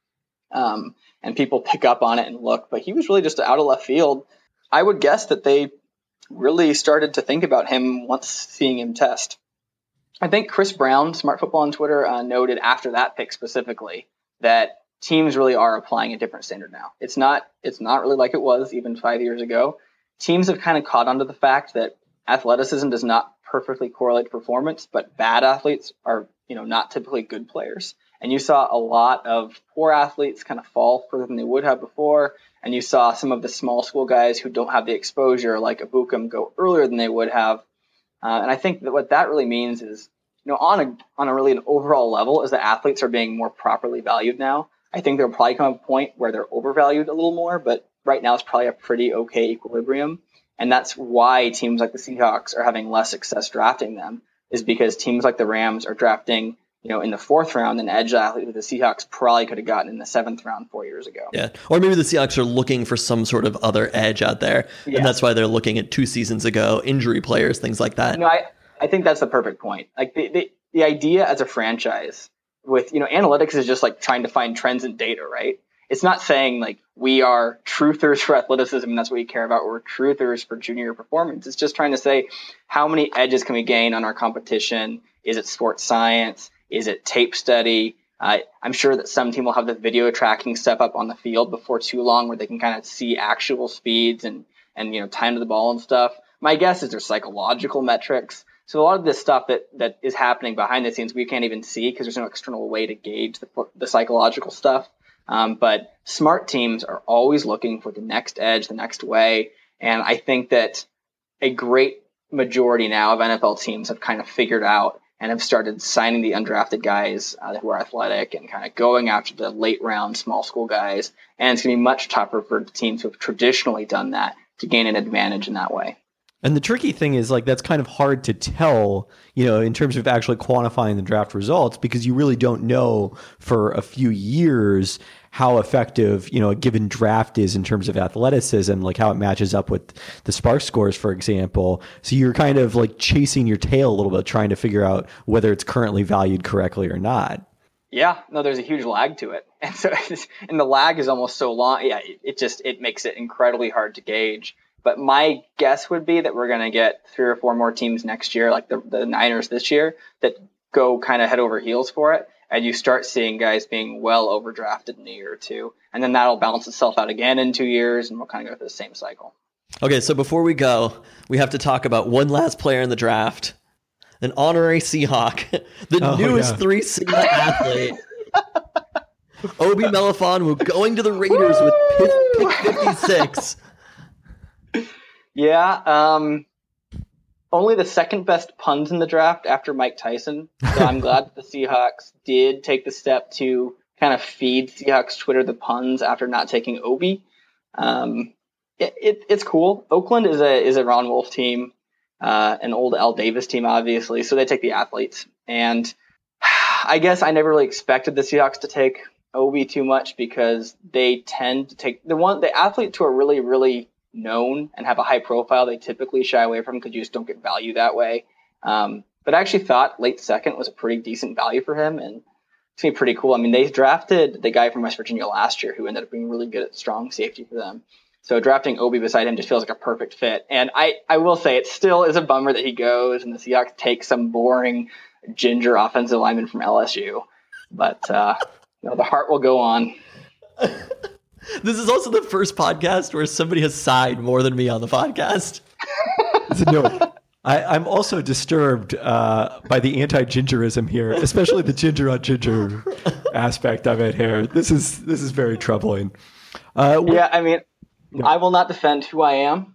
And people pick up on it and look, but he was really just out of left field. I would guess that they really started to think about him once seeing him test. I think Chris Brown, Smart Football on Twitter, noted after that pick specifically that teams really are applying a different standard now. It's not really like it was even 5 years ago. Teams have kind of caught on to the fact that athleticism does not perfectly correlate to performance, but bad athletes are, not typically good players. And you saw a lot of poor athletes kind of fall further than they would have before. And you saw some of the small school guys who don't have the exposure, like Ebukam, go earlier than they would have. And I think that what that really means is, on a really an overall level, is that athletes are being more properly valued now. I think there'll probably come a point where they're overvalued a little more, but right now it's probably a pretty okay equilibrium. And that's why teams like the Seahawks are having less success drafting them, is because teams like the Rams are drafting, in the 4th round, an edge athlete that the Seahawks probably could have gotten in the 7th round 4 years ago. Yeah. Or maybe the Seahawks are looking for some sort of other edge out there. Yes. And that's why they're looking at 2 seasons ago, injury players, things like that. I think that's the perfect point. Like the idea as a franchise with, analytics is just like trying to find trends in data, right? It's not saying like we are truthers for athleticism and that's what we care about. We're truthers for junior performance. It's just trying to say how many edges can we gain on our competition? Is it sports science? Is it tape study? I'm sure that some team will have the video tracking step up on the field before too long where they can kind of see actual speeds and time to the ball and stuff. My guess is there's psychological metrics. So a lot of this stuff that is happening behind the scenes, we can't even see because there's no external way to gauge the psychological stuff. But smart teams are always looking for the next edge, the next way. And I think that a great majority now of NFL teams have kind of figured out and have started signing the undrafted guys who are athletic and kind of going after the late round small school guys. And it's going to be much tougher for the teams who have traditionally done that to gain an advantage in that way. And the tricky thing is that's kind of hard to tell, in terms of actually quantifying the draft results, because you really don't know for a few years how effective, a given draft is in terms of athleticism, like how it matches up with the Spark scores, for example. So you're kind of like chasing your tail a little bit, trying to figure out whether it's currently valued correctly or not. Yeah, no, there's a huge lag to it. And the lag is almost so long. Yeah, it makes it incredibly hard to gauge. But my guess would be that we're going to get 3 or 4 more teams next year, like the Niners this year, that go kind of head over heels for it. And you start seeing guys being well overdrafted in a year or two. And then that'll balance itself out again in 2 years, and we'll kind of go through the same cycle. Okay, so before we go, we have to talk about one last player in the draft, an honorary Seahawk, the newest 3 Sigma athlete. Obi Melifonwu going to the Raiders with pick 56. Yeah, only the second best puns in the draft after Mike Tyson. So I'm glad that the Seahawks did take the step to kind of feed Seahawks Twitter the puns after not taking Obi. It's cool. Oakland is a Ron Wolf team, an old Al Davis team, obviously. So they take the athletes, and I guess I never really expected the Seahawks to take Obi too much because they tend to take the athletes who are really, really known and have a high profile. They typically shy away from because you just don't get value that way. But I actually thought late second was a pretty decent value for him, and it's gonna be pretty cool. I mean, they drafted the guy from West Virginia last year who ended up being really good at strong safety for them. So drafting Obi beside him just feels like a perfect fit. And I will say it still is a bummer that he goes and the Seahawks take some boring ginger offensive lineman from LSU. But the heart will go on. This is also the first podcast where somebody has sighed more than me on the podcast. No, I'm also disturbed by the anti-gingerism here, especially the ginger on ginger aspect of it here. This is very troubling. Yeah, I mean, I will not defend who I am,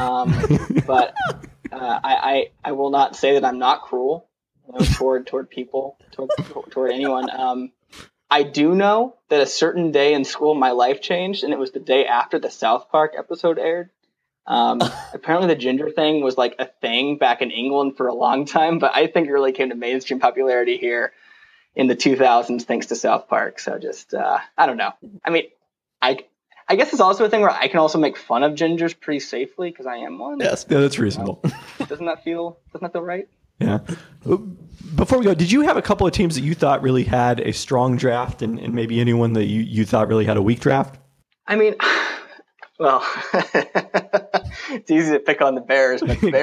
but I will not say that I'm not cruel toward people, toward anyone. I do know that a certain day in school, my life changed, and it was the day after the South Park episode aired. Apparently the ginger thing was like a thing back in England for a long time, but I think it really came to mainstream popularity here in the 2000s thanks to South Park. So just, I don't know. I mean, I guess it's also a thing where I can also make fun of gingers pretty safely because I am one. Yes, yeah, that's reasonable. Doesn't that feel right? Yeah. Before we go, did you have a couple of teams that you thought really had a strong draft and maybe anyone that you thought really had a weak draft? I mean, well, it's easy to pick on the Bears, but the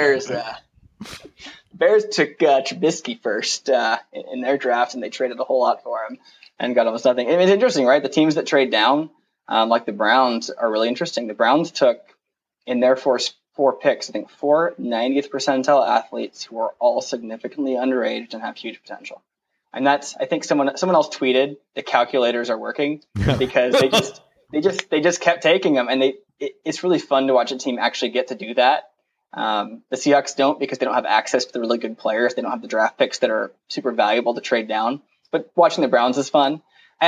Bears took Trubisky first in their draft, and they traded a whole lot for him and got almost nothing. I mean, it's interesting, right? The teams that trade down, like the Browns, are really interesting. The Browns took, in their four picks, I think 4 90th percentile athletes who are all significantly underaged and have huge potential. And that's, I think someone else tweeted, the calculators are working because they just kept taking them, and it's really fun to watch a team actually get to do that. The Seahawks don't because they don't have access to the really good players. They don't have the draft picks that are super valuable to trade down. But watching the Browns is fun.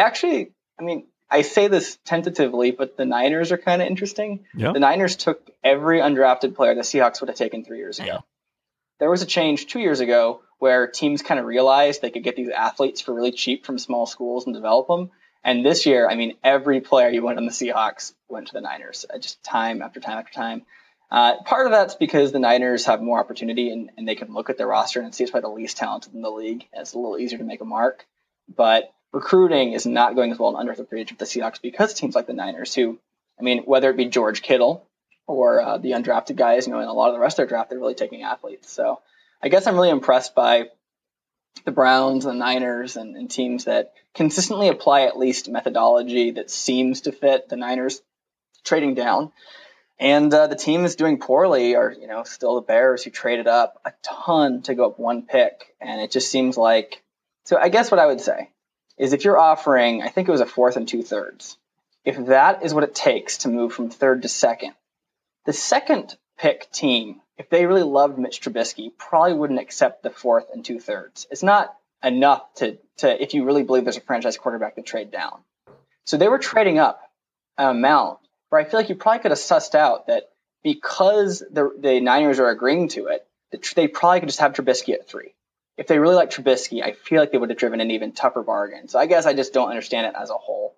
I say this tentatively, but the Niners are kind of interesting. Yep. The Niners took every undrafted player the Seahawks would have taken 3 years ago. Yeah. There was a change 2 years ago where teams kind of realized they could get these athletes for really cheap from small schools and develop them. And this year, I mean, every player you went on the Seahawks went to the Niners, just time after time after time. Part of that's because the Niners have more opportunity and they can look at their roster and see it's probably the least talented in the league. And it's a little easier to make a mark. But recruiting is not going as well in undrafted free agents with the Seahawks because teams like the Niners, who, I mean, whether it be George Kittle or the undrafted guys, and a lot of the rest of their draft, they're really taking athletes. So I guess I'm really impressed by the Browns and the Niners and teams that consistently apply at least methodology that seems to fit the Niners trading down. And the team is doing poorly are, still the Bears, who traded up a ton to go up one pick. And it just seems like, so I guess what I would say is if you're offering, I think it was a 4th and 2/3, if that is what it takes to move from 3rd to 2nd, the 2nd pick team, if they really loved Mitch Trubisky, probably wouldn't accept the 4th and 2/3. It's not enough to if you really believe there's a franchise quarterback, to trade down. So they were trading up an amount where I feel like you probably could have sussed out that because the Niners are agreeing to it, they probably could just have Trubisky at 3. If they really like Trubisky, I feel like they would have driven an even tougher bargain. So I guess I just don't understand it as a whole.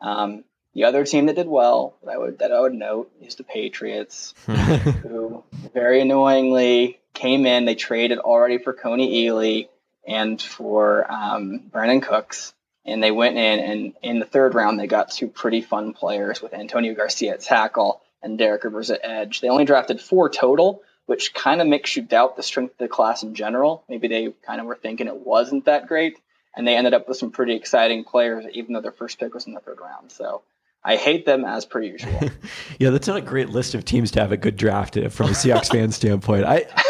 The other team that did well that I would note is the Patriots, who very annoyingly came in. They traded already for Coney Ealy and for Brandon Cooks, and they went in, and in the 3rd round they got 2 pretty fun players with Antonio Garcia at tackle and Derek Rivers at edge. They only drafted 4 total, which kind of makes you doubt the strength of the class in general. Maybe they kind of were thinking it wasn't that great, and they ended up with some pretty exciting players, even though their first pick was in the 3rd round. So I hate them as per usual. Yeah, that's not a great list of teams to have a good draft from a Seahawks fan standpoint.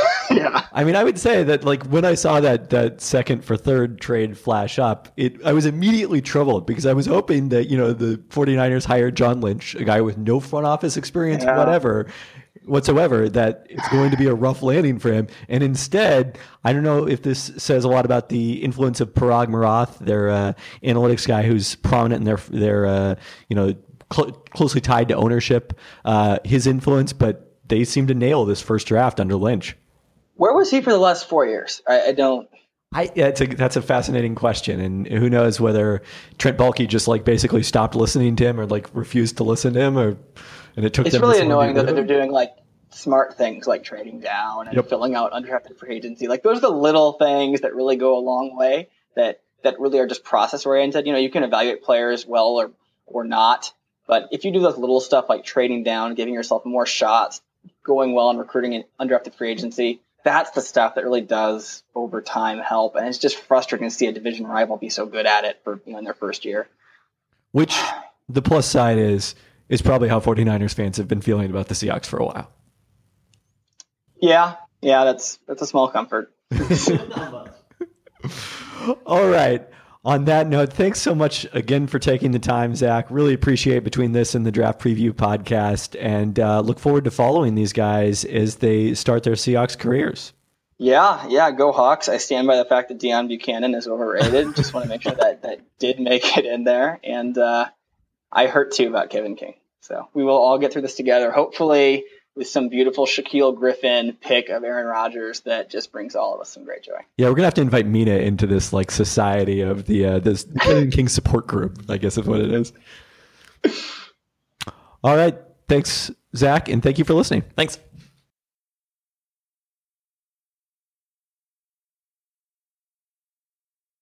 I mean, I would say that when I saw that 2nd for 3rd trade flash up, I was immediately troubled because I was hoping that, the 49ers hired John Lynch, a guy with no front office experience whatsoever, that it's going to be a rough landing for him. And instead, I don't know if this says a lot about the influence of Parag Marath, their analytics guy who's prominent in their closely tied to ownership, his influence, but they seem to nail this first draft under Lynch. Where was he for the last 4 years? I don't. That's a fascinating question, and who knows whether Trent Baalke just like basically stopped listening to him or like refused to listen to him, and it took. It's them really this long annoying to that they're doing like smart things like trading down and filling out undrafted free agency. Like those are the little things that really go a long way. That really are just process oriented. You can evaluate players well or not, but if you do those little stuff like trading down, giving yourself more shots, going well in recruiting and undrafted free agency. That's the stuff that really does over time help. And it's just frustrating to see a division rival be so good at it for in their first year. Which the plus side is probably how 49ers fans have been feeling about the Seahawks for a while. Yeah, that's a small comfort. All right. On that note, thanks so much again for taking the time, Zach. Really appreciate between this and the Draft Preview podcast, and look forward to following these guys as they start their Seahawks careers. Yeah, go Hawks. I stand by the fact that Deion Buchanan is overrated. Just want to make sure that did make it in there. And I heard too about Kevin King. So we will all get through this together, hopefully with some beautiful Shaquille Griffin pick of Aaron Rodgers that just brings all of us some great joy. Yeah, we're going to have to invite Mina into this like society of the this Kevin King support group, I guess is what it is. All right. Thanks, Zach, and thank you for listening. Thanks.